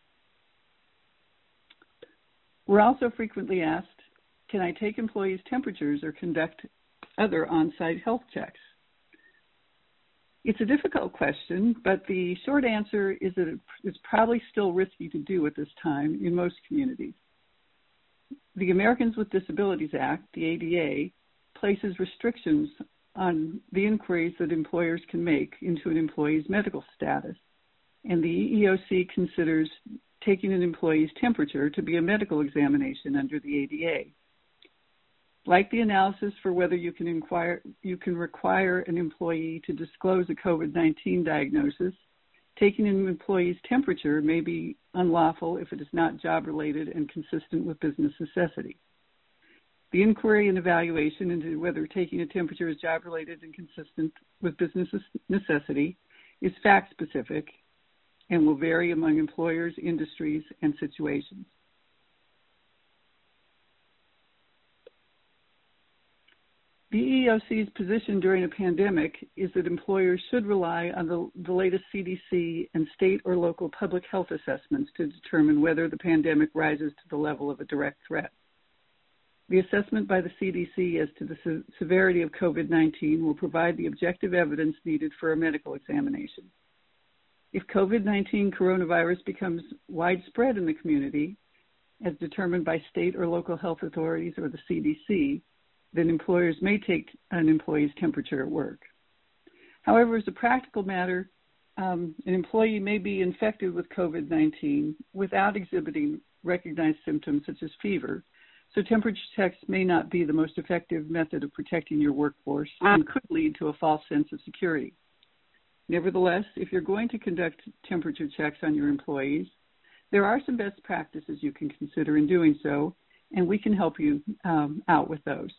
We're also frequently asked, can I take employees' temperatures or conduct other on-site health checks? It's a difficult question, but the short answer is that it's probably still risky to do at this time in most communities. The Americans with Disabilities Act, the ADA, places restrictions on the inquiries that employers can make into an employee's medical status, and the EEOC considers taking an employee's temperature to be a medical examination under the ADA. Like the analysis for whether you can require an employee to disclose a COVID-19 diagnosis, taking an employee's temperature may be unlawful if it is not job-related and consistent with business necessity. The inquiry and evaluation into whether taking a temperature is job-related and consistent with business necessity is fact-specific and will vary among employers, industries, and situations. The EEOC's position during a pandemic is that employers should rely on the latest CDC and state or local public health assessments to determine whether the pandemic rises to the level of a direct threat. The assessment by the CDC as to the severity of COVID-19 will provide the objective evidence needed for a medical examination. If COVID-19 coronavirus becomes widespread in the community, as determined by state or local health authorities or the CDC, then employers may take an employee's temperature at work. However, as a practical matter, an employee may be infected with COVID-19 without exhibiting recognized symptoms such as fever, so temperature checks may not be the most effective method of protecting your workforce and could lead to a false sense of security. Nevertheless, if you're going to conduct temperature checks on your employees, there are some best practices you can consider in doing so, and we can help you out with those.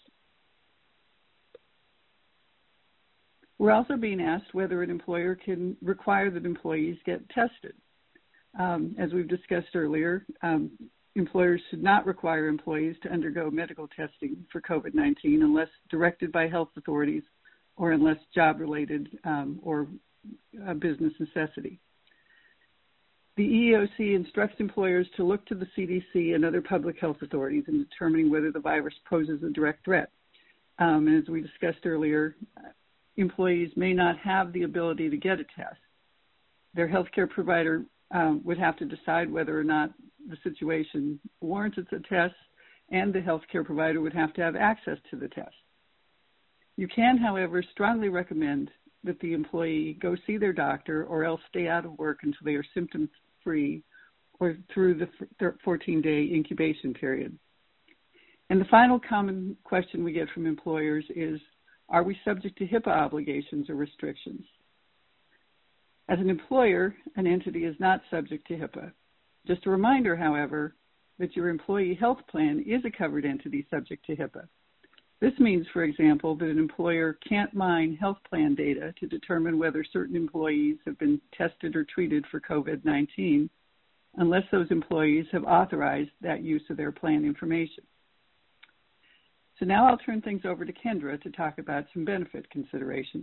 We're also being asked whether an employer can require that employees get tested. As we've discussed earlier, employers should not require employees to undergo medical testing for COVID-19 unless directed by health authorities or unless job-related or a business necessity. The EEOC instructs employers to look to the CDC and other public health authorities in determining whether the virus poses a direct threat. And as we discussed earlier, employees may not have the ability to get a test. Their healthcare provider would have to decide whether or not the situation warrants a test, and the healthcare provider would have to have access to the test. You can, however, strongly recommend that the employee go see their doctor or else stay out of work until they are symptom-free or through the 14-day incubation period. And the final common question we get from employers is, are we subject to HIPAA obligations or restrictions? As an employer, an entity is not subject to HIPAA. Just a reminder, however, that your employee health plan is a covered entity subject to HIPAA. This means, for example, that an employer can't mine health plan data to determine whether certain employees have been tested or treated for COVID-19 unless those employees have authorized that use of their plan information. So now I'll turn things over to Kendra to talk about some benefit considerations.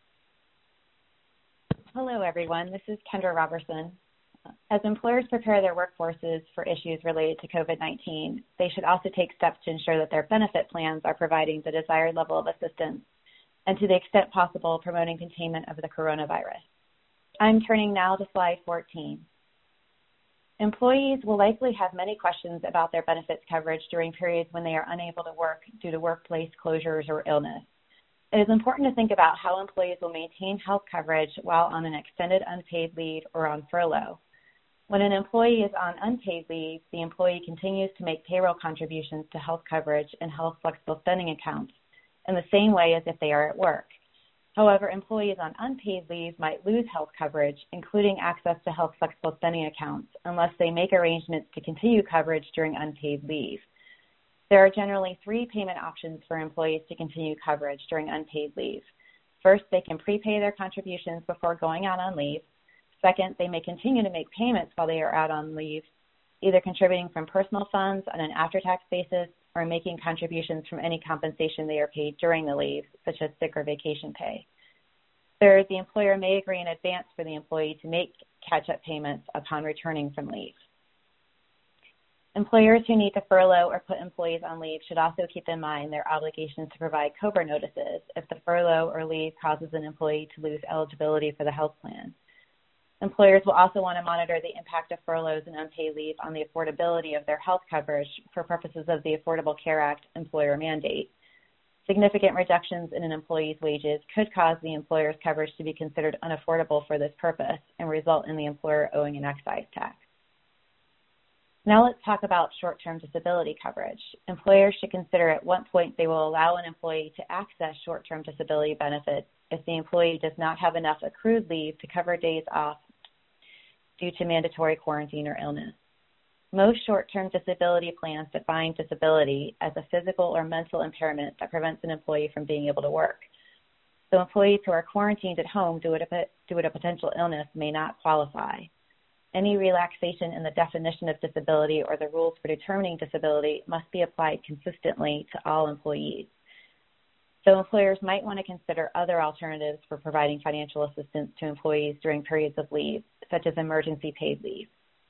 Hello, everyone. This is Kendra Robertson. As employers prepare their workforces for issues related to COVID-19, they should also take steps to ensure that their benefit plans are providing the desired level of assistance and, to the extent possible, promoting containment of the coronavirus. I'm turning now to slide 14. Employees will likely have many questions about their benefits coverage during periods when they are unable to work due to workplace closures or illness. It is important to think about how employees will maintain health coverage while on an extended unpaid leave or on furlough. When an employee is on unpaid leave, the employee continues to make payroll contributions to health coverage and health flexible spending accounts in the same way as if they are at work. However, employees on unpaid leave might lose health coverage, including access to health flexible spending accounts, unless they make arrangements to continue coverage during unpaid leave. There are generally 3 payment options for employees to continue coverage during unpaid leave. First, they can prepay their contributions before going out on leave. Second, they may continue to make payments while they are out on leave, either contributing from personal funds on an after-tax basis or making contributions from any compensation they are paid during the leave, such as sick or vacation pay. Third, the employer may agree in advance for the employee to make catch-up payments upon returning from leave. Employers who need to furlough or put employees on leave should also keep in mind their obligations to provide COBRA notices if the furlough or leave causes an employee to lose eligibility for the health plan. Employers will also want to monitor the impact of furloughs and unpaid leave on the affordability of their health coverage for purposes of the Affordable Care Act employer mandate. Significant reductions in an employee's wages could cause the employer's coverage to be considered unaffordable for this purpose and result in the employer owing an excise tax. Now let's talk about short-term disability coverage. Employers should consider at what point they will allow an employee to access short-term disability benefits if the employee does not have enough accrued leave to cover days off due to mandatory quarantine or illness. Most short-term disability plans define disability as a physical or mental impairment that prevents an employee from being able to work. So employees who are quarantined at home due to a potential illness may not qualify. Any relaxation in the definition of disability or the rules for determining disability must be applied consistently to all employees. So employers might want to consider other alternatives for providing financial assistance to employees during periods of leave, such as emergency paid leave.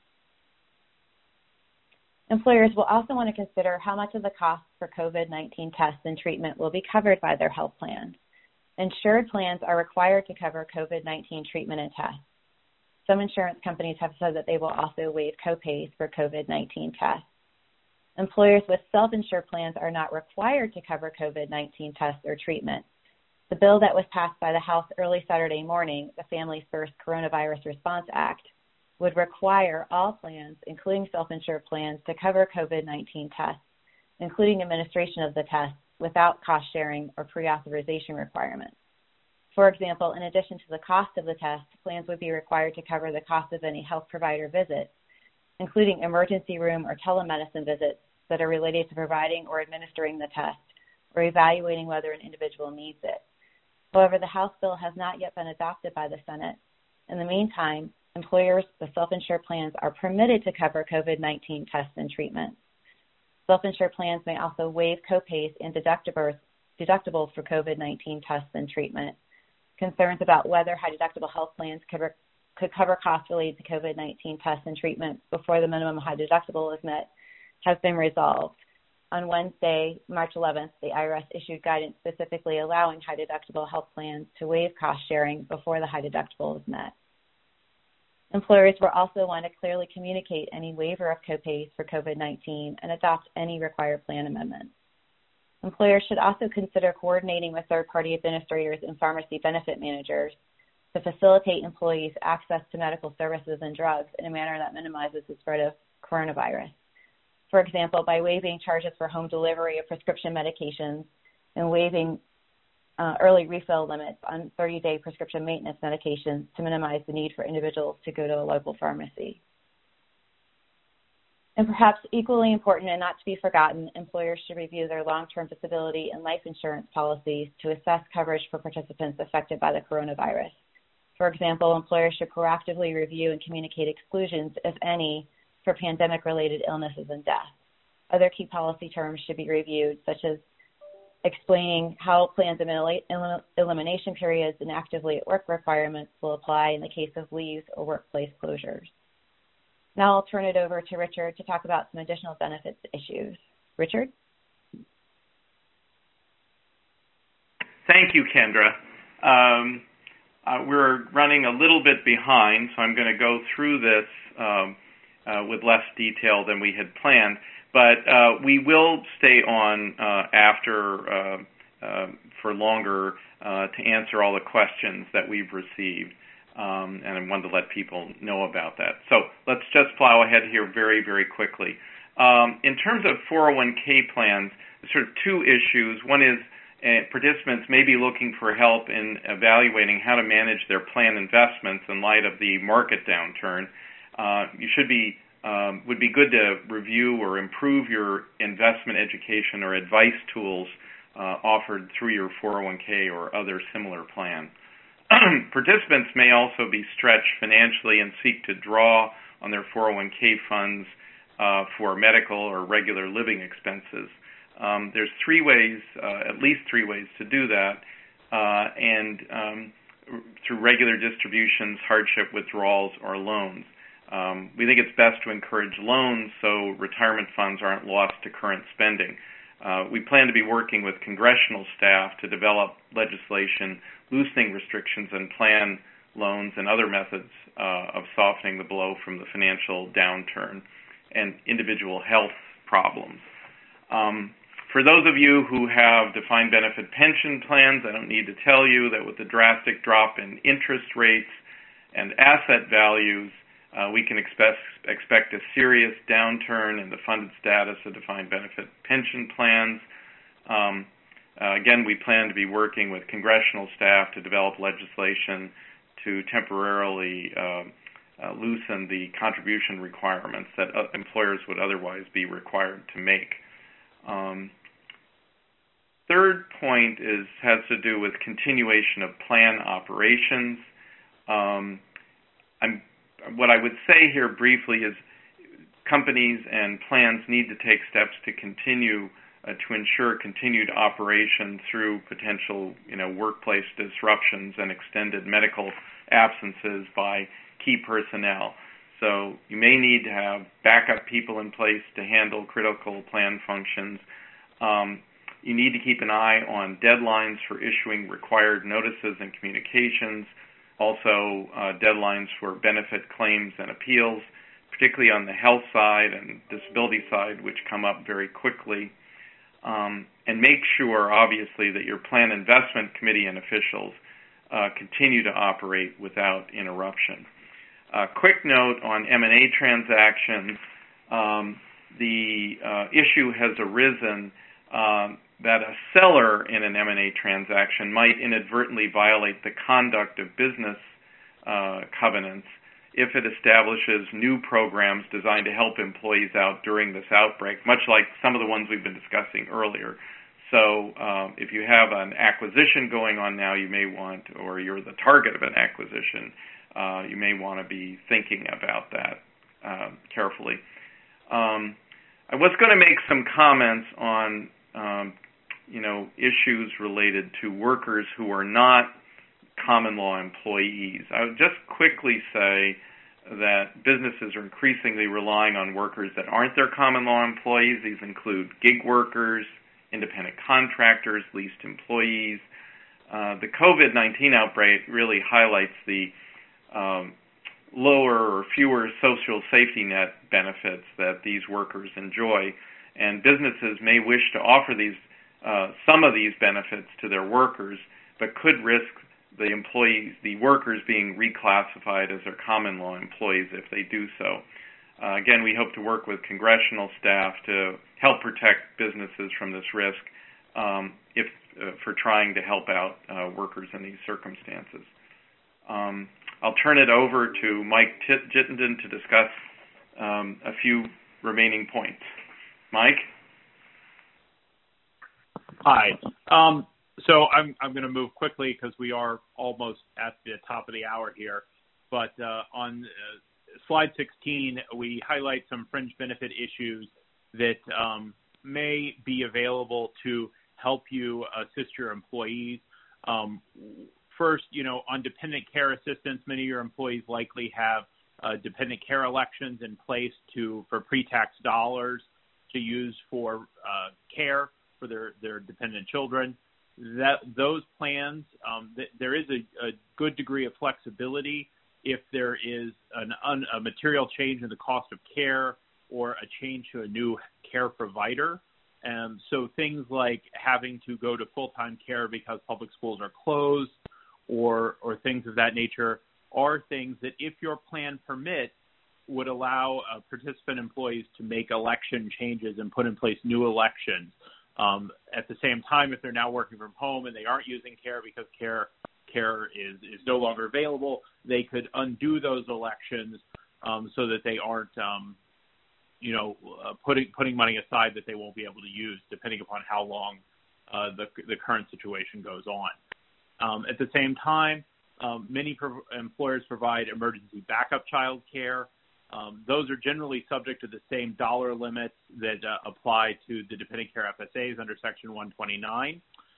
Employers will also want to consider how much of the costs for COVID-19 tests and treatment will be covered by their health plan. Insured plans are required to cover COVID-19 treatment and tests. Some insurance companies have said that they will also waive copays for COVID-19 tests. Employers with self-insured plans are not required to cover COVID-19 tests or treatment. The bill that was passed by the House early Saturday morning, the Families First Coronavirus Response Act, would require all plans, including self-insured plans, to cover COVID-19 tests, including administration of the tests, without cost-sharing or pre-authorization requirements. For example, in addition to the cost of the test, plans would be required to cover the cost of any health provider visits, including emergency room or telemedicine visits that are related to providing or administering the test or evaluating whether an individual needs it. However, the House bill has not yet been adopted by the Senate. In the meantime, employers with self-insured plans are permitted to cover COVID-19 tests and treatments. Self-insured plans may also waive copays and deductibles for COVID-19 tests and treatment. Concerns about whether high-deductible health plans could cover costs related to COVID-19 tests and treatment before the minimum high deductible is met have been resolved. On Wednesday, March 11th, the IRS issued guidance specifically allowing high-deductible health plans to waive cost sharing before the high deductible is met. Employers will also want to clearly communicate any waiver of copays for COVID-19 and adopt any required plan amendments. Employers should also consider coordinating with third-party administrators and pharmacy benefit managers to facilitate employees' access to medical services and drugs in a manner that minimizes the spread of coronavirus. For example, by waiving charges for home delivery of prescription medications and waiving early refill limits on 30-day prescription maintenance medications to minimize the need for individuals to go to a local pharmacy. And perhaps equally important and not to be forgotten, employers should review their long-term disability and life insurance policies to assess coverage for participants affected by the coronavirus. For example, employers should proactively review and communicate exclusions, if any, for pandemic-related illnesses and deaths. Other key policy terms should be reviewed, such as explaining how plans elimination periods and actively at work requirements will apply in the case of leaves or workplace closures. Now I'll turn it over to Richard to talk about some additional benefits issues. Richard? Thank you, Kendra. We're running a little bit behind, so I'm going to go through this with less detail than we had planned. But we will stay on after for longer to answer all the questions that we've received. And I wanted to let people know about that. So let's just plow ahead here very, very quickly. In terms of 401k plans, there's sort of two issues. One is participants may be looking for help in evaluating how to manage their plan investments in light of the market downturn. Would be good to review or improve your investment education or advice tools offered through your 401k or other similar plan. Participants may also be stretched financially and seek to draw on their 401k funds for medical or regular living expenses. There's at least three ways to do that, and through regular distributions, hardship withdrawals, or loans. We think it's best to encourage loans so retirement funds aren't lost to current spending. We plan to be working with congressional staff to develop legislation loosening restrictions and plan loans and other methods of softening the blow from the financial downturn and individual health problems. For those of you who have defined benefit pension plans, I don't need to tell you that with the drastic drop in interest rates and asset values, we can expect a serious downturn in the funded status of defined benefit pension plans. Again, we plan to be working with congressional staff to develop legislation to temporarily loosen the contribution requirements that employers would otherwise be required to make. Third point has to do with continuation of plan operations. What I would say here briefly is companies and plans need to take steps to continue to ensure continued operation through potential, workplace disruptions and extended medical absences by key personnel. So you may need to have backup people in place to handle critical plan functions. You need to keep an eye on deadlines for issuing required notices and communications. Also, deadlines for benefit claims and appeals, particularly on the health side and disability side, which come up very quickly. And make sure, obviously, that your plan investment committee and officials continue to operate without interruption. Quick note on M&A transactions. The issue has arisen that a seller in an M&A transaction might inadvertently violate the conduct of business covenants if it establishes new programs designed to help employees out during this outbreak, much like some of the ones we've been discussing earlier. So if you have an acquisition going on now, you may want, or you're the target of an acquisition, you may want to be thinking about that carefully. I was going to make some comments on issues related to workers who are not common law employees. I would just quickly say that businesses are increasingly relying on workers that aren't their common law employees. These include gig workers, independent contractors, leased employees. The COVID-19 outbreak really highlights the lower or fewer social safety net benefits that these workers enjoy, and businesses may wish to offer some of these benefits to their workers, but could risk the workers being reclassified as their common law employees if they do so. Again, we hope to work with congressional staff to help protect businesses from this risk for trying to help out workers in these circumstances. I'll turn it over to Mike Jittenden to discuss a few remaining points. Mike? Hi. So I'm going to move quickly because we are almost at the top of the hour here. But on slide 16, we highlight some fringe benefit issues that may be available to help you assist your employees. First, on dependent care assistance, many of your employees likely have dependent care elections in place for pre-tax dollars to use for care for their dependent children. Those plans, there is a good degree of flexibility if there is a material change in the cost of care or a change to a new care provider. So things like having to go to full-time care because public schools are closed or things of that nature are things that, if your plan permits, would allow participant employees to make election changes and put in place new elections. At the same time, if they're now working from home and they aren't using care because care is no longer available, they could undo those elections so that they aren't, putting money aside that they won't be able to use, depending upon how long the current situation goes on. At the same time, many employers provide emergency backup child care. Those are generally subject to the same dollar limits that apply to the dependent care FSAs under Section 129.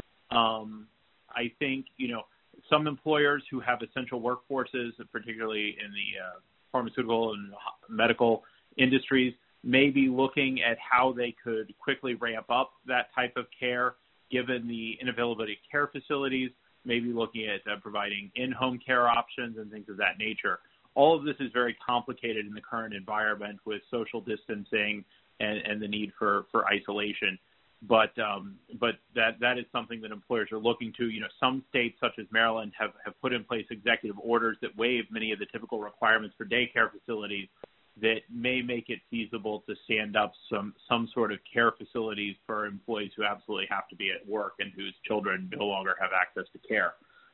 I think, some employers who have essential workforces, particularly in the pharmaceutical and medical industries, may be looking at how they could quickly ramp up that type of care given the inavailability of care facilities, maybe looking at providing in-home care options and things of that nature. All of this is very complicated in the current environment with social distancing and the need for isolation. But that is something that employers are looking to. Some states, such as Maryland, have put in place executive orders that waive many of the typical requirements for daycare facilities that may make it feasible to stand up some sort of care facilities for employees who absolutely have to be at work and whose children no longer have access to care.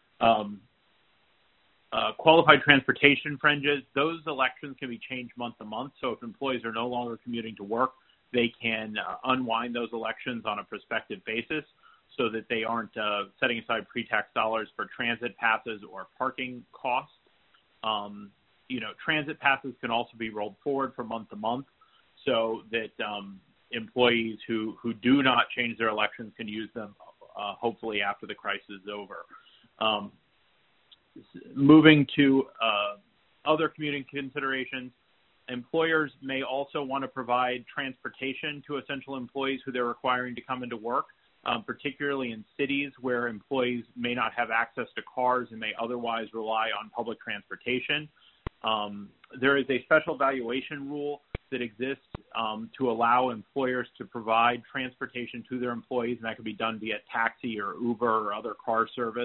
Qualified transportation fringes, those elections can be changed month to month. So if employees are no longer commuting to work, they can unwind those elections on a prospective basis so that they aren't setting aside pre-tax dollars for transit passes or parking costs. Transit passes can also be rolled forward from month to month so that employees who do not change their elections can use them hopefully after the crisis is over. Moving to other commuting considerations, employers may also want to provide transportation to essential employees who they're requiring to come into work, particularly in cities where employees may not have access to cars and may otherwise rely on public transportation. There is a special valuation rule that exists to allow employers to provide transportation to their employees, and that could be done via taxi or Uber or other car service.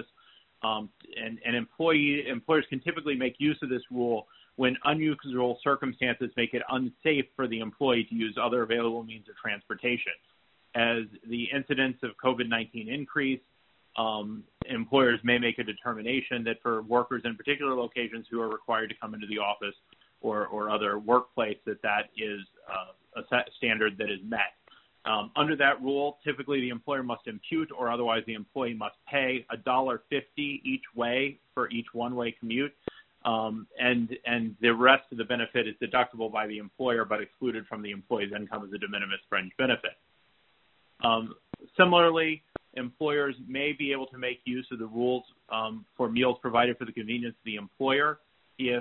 Employers can typically make use of this rule when unusual circumstances make it unsafe for the employee to use other available means of transportation. As the incidence of COVID-19 increase, employers may make a determination that for workers in particular locations who are required to come into the office or other workplace, that is a set standard that is met. Under that rule, typically the employer must impute or otherwise the employee must pay $1.50 each way for each one-way commute. And the rest of the benefit is deductible by the employer but excluded from the employee's income as a de minimis fringe benefit. Similarly, employers may be able to make use of the rules for meals provided for the convenience of the employer if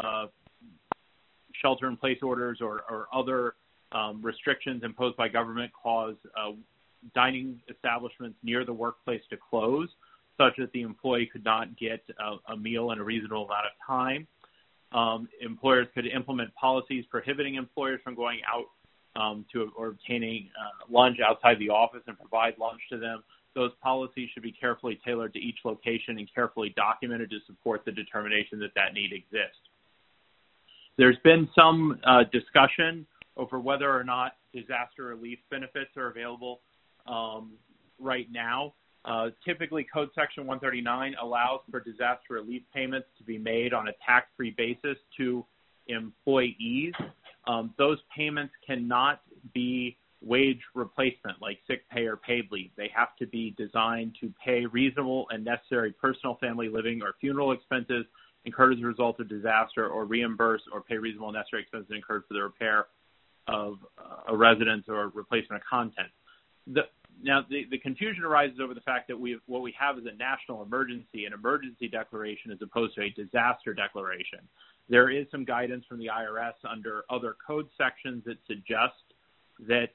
shelter-in-place orders or other restrictions imposed by government cause dining establishments near the workplace to close, such that the employee could not get a meal in a reasonable amount of time. Employers could implement policies prohibiting employers from going out or obtaining lunch outside the office and provide lunch to them. Those policies should be carefully tailored to each location and carefully documented to support the determination that need exists. There's been some discussion over whether or not disaster relief benefits are available right now. Typically, Code Section 139 allows for disaster relief payments to be made on a tax-free basis to employees. Those payments cannot be wage replacement like sick pay or paid leave. They have to be designed to pay reasonable and necessary personal, family, living, or funeral expenses incurred as a result of disaster, or reimburse or pay reasonable and necessary expenses incurred for the repair of a residence or replacement of content. Now, the confusion arises over the fact that what we have is a national emergency, an emergency declaration, as opposed to a disaster declaration. There is some guidance from the IRS under other code sections that suggest that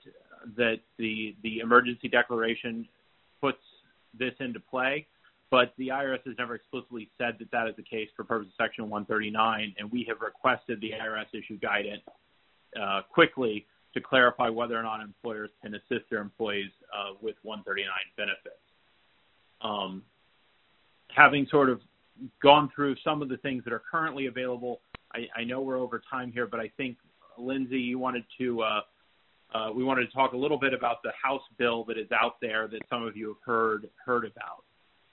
the emergency declaration puts this into play, but the IRS has never explicitly said that is the case for purposes of Section 139, and we have requested the IRS issue guidance quickly to clarify whether or not employers can assist their employees with 139 benefits. Having sort of gone through some of the things that are currently available, I know we're over time here, but I think, Lindsay, you wanted to we wanted to talk a little bit about the House bill that is out there that some of you have heard about.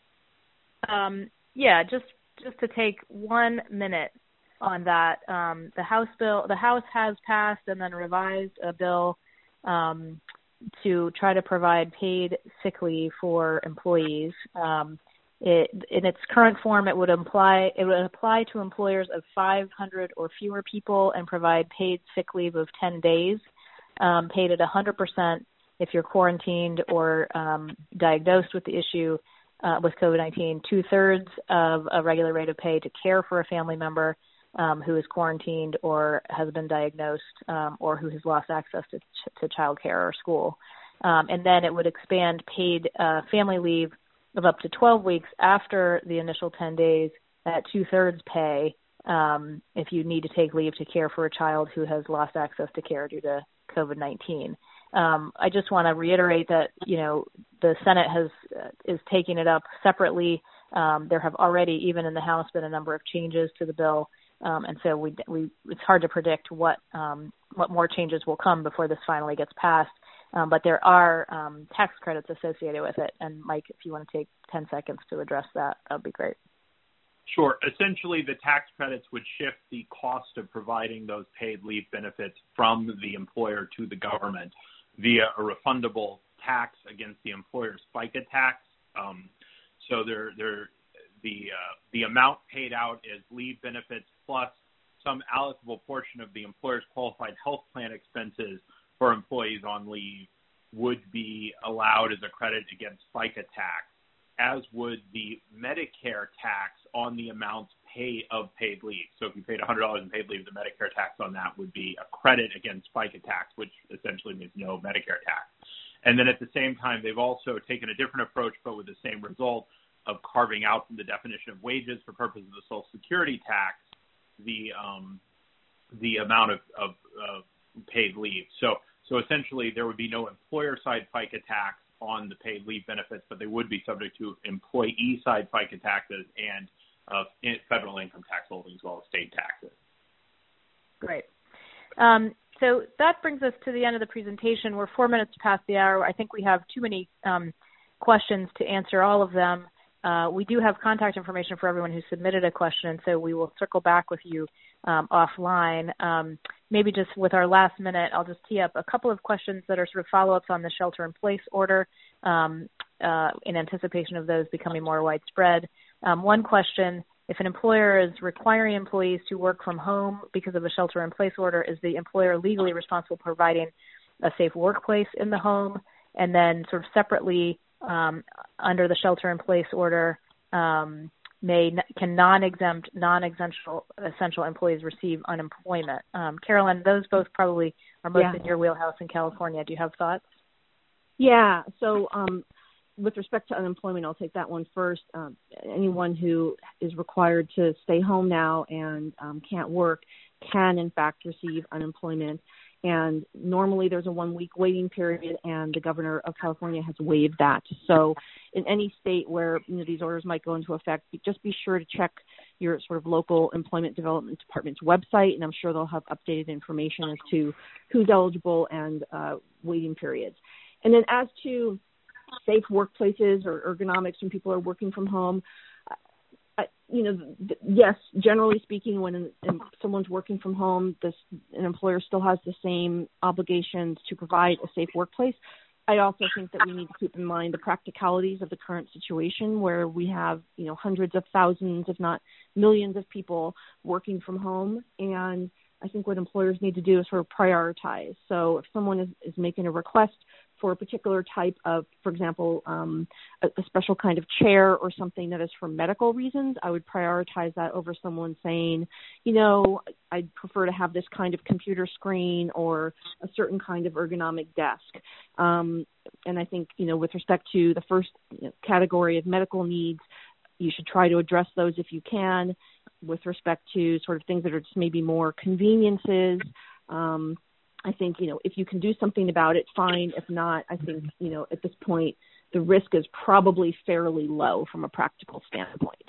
Just to take 1 minute on that. The House has passed and then revised a bill to try to provide paid sick leave for employees. In its current form, it would apply to employers of 500 or fewer people and provide paid sick leave of 10 days, paid at 100% if you're quarantined or diagnosed with the issue with COVID-19, 2/3 of a regular rate of pay to care for a family member who is quarantined or has been diagnosed or who has lost access to child care or school. And then it would expand paid family leave of up to 12 weeks after the initial 10 days at 2/3 pay if you need to take leave to care for a child who has lost access to care due to COVID-19. I just want to reiterate that, the Senate is taking it up separately. There have already, even in the House, been a number of changes to the bill. And so it's hard to predict what more changes will come before this finally gets passed. But there are tax credits associated with it. And Mike, if you want to take 10 seconds to address that, that'd be great. Sure. Essentially, the tax credits would shift the cost of providing those paid leave benefits from the employer to the government via a refundable tax against the employer's FICA tax. So the amount paid out as leave benefits plus some allocable portion of the employer's qualified health plan expenses for employees on leave would be allowed as a credit against FICA tax, as would the Medicare tax on the amounts of paid leave. So if you paid $100 in paid leave, the Medicare tax on that would be a credit against FICA tax, which essentially means no Medicare tax. And then at the same time, they've also taken a different approach, but with the same result of carving out from the definition of wages for purposes of the Social Security tax the amount of paid leave. So essentially, there would be no employer-side FICA tax on the paid leave benefits, but they would be subject to employee-side FICA taxes and federal income tax holdings as well as state taxes. Great. So that brings us to the end of the presentation. We're 4 minutes past the hour. I think we have too many questions to answer all of them. We do have contact information for everyone who submitted a question, so we will circle back with you offline. Maybe just with our last minute, I'll just tee up a couple of questions that are sort of follow-ups on the shelter-in-place order in anticipation of those becoming more widespread. One question, if an employer is requiring employees to work from home because of a shelter-in-place order, is the employer legally responsible for providing a safe workplace in the home? And then sort of separately, under the shelter-in-place order, can non-essential employees receive unemployment? Carolyn, those both probably are most in your wheelhouse in California. Do you have thoughts? Yeah. So with respect to unemployment, I'll take that one first. Anyone who is required to stay home now and can't work can, in fact, receive unemployment. And normally there's a 1-week waiting period, and the governor of California has waived that. So in any state where these orders might go into effect, just be sure to check your sort of local employment development department's website, and I'm sure they'll have updated information as to who's eligible and waiting periods. And then as to safe workplaces or ergonomics when people are working from home, yes, generally speaking, when someone's working from home, an employer still has the same obligations to provide a safe workplace. I also think that we need to keep in mind the practicalities of the current situation where we have, hundreds of thousands, if not millions of people working from home. And I think what employers need to do is sort of prioritize. So if someone is making a request for a particular type of, for example, a special kind of chair or something that is for medical reasons, I would prioritize that over someone saying, I'd prefer to have this kind of computer screen or a certain kind of ergonomic desk. And I think, with respect to the first category of medical needs, you should try to address those if you can. With respect to sort of things that are just maybe more conveniences, I think, if you can do something about it, fine. If not, I think, at this point, the risk is probably fairly low from a practical standpoint.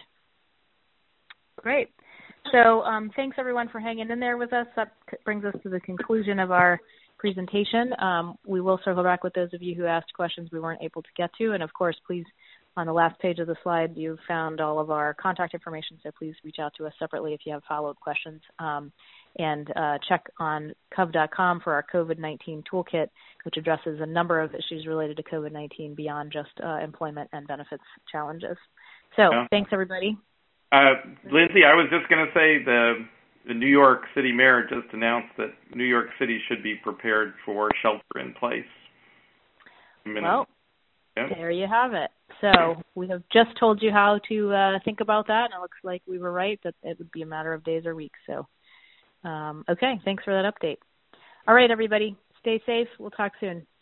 Great. So thanks, everyone, for hanging in there with us. That brings us to the conclusion of our presentation. We will circle back with those of you who asked questions we weren't able to get to. And, of course, please, on the last page of the slide, you've found all of our contact information, so please reach out to us separately if you have follow-up questions. And check on cov.com for our COVID-19 toolkit, which addresses a number of issues related to COVID-19 beyond just employment and benefits challenges. So thanks, everybody. Lindsay, I was just going to say the New York City mayor just announced that New York City should be prepared for shelter in place. Well, there you have it. So we have just told you how to think about that, and it looks like we were right that it would be a matter of days or weeks. So, okay, thanks for that update. All right, everybody, stay safe. We'll talk soon.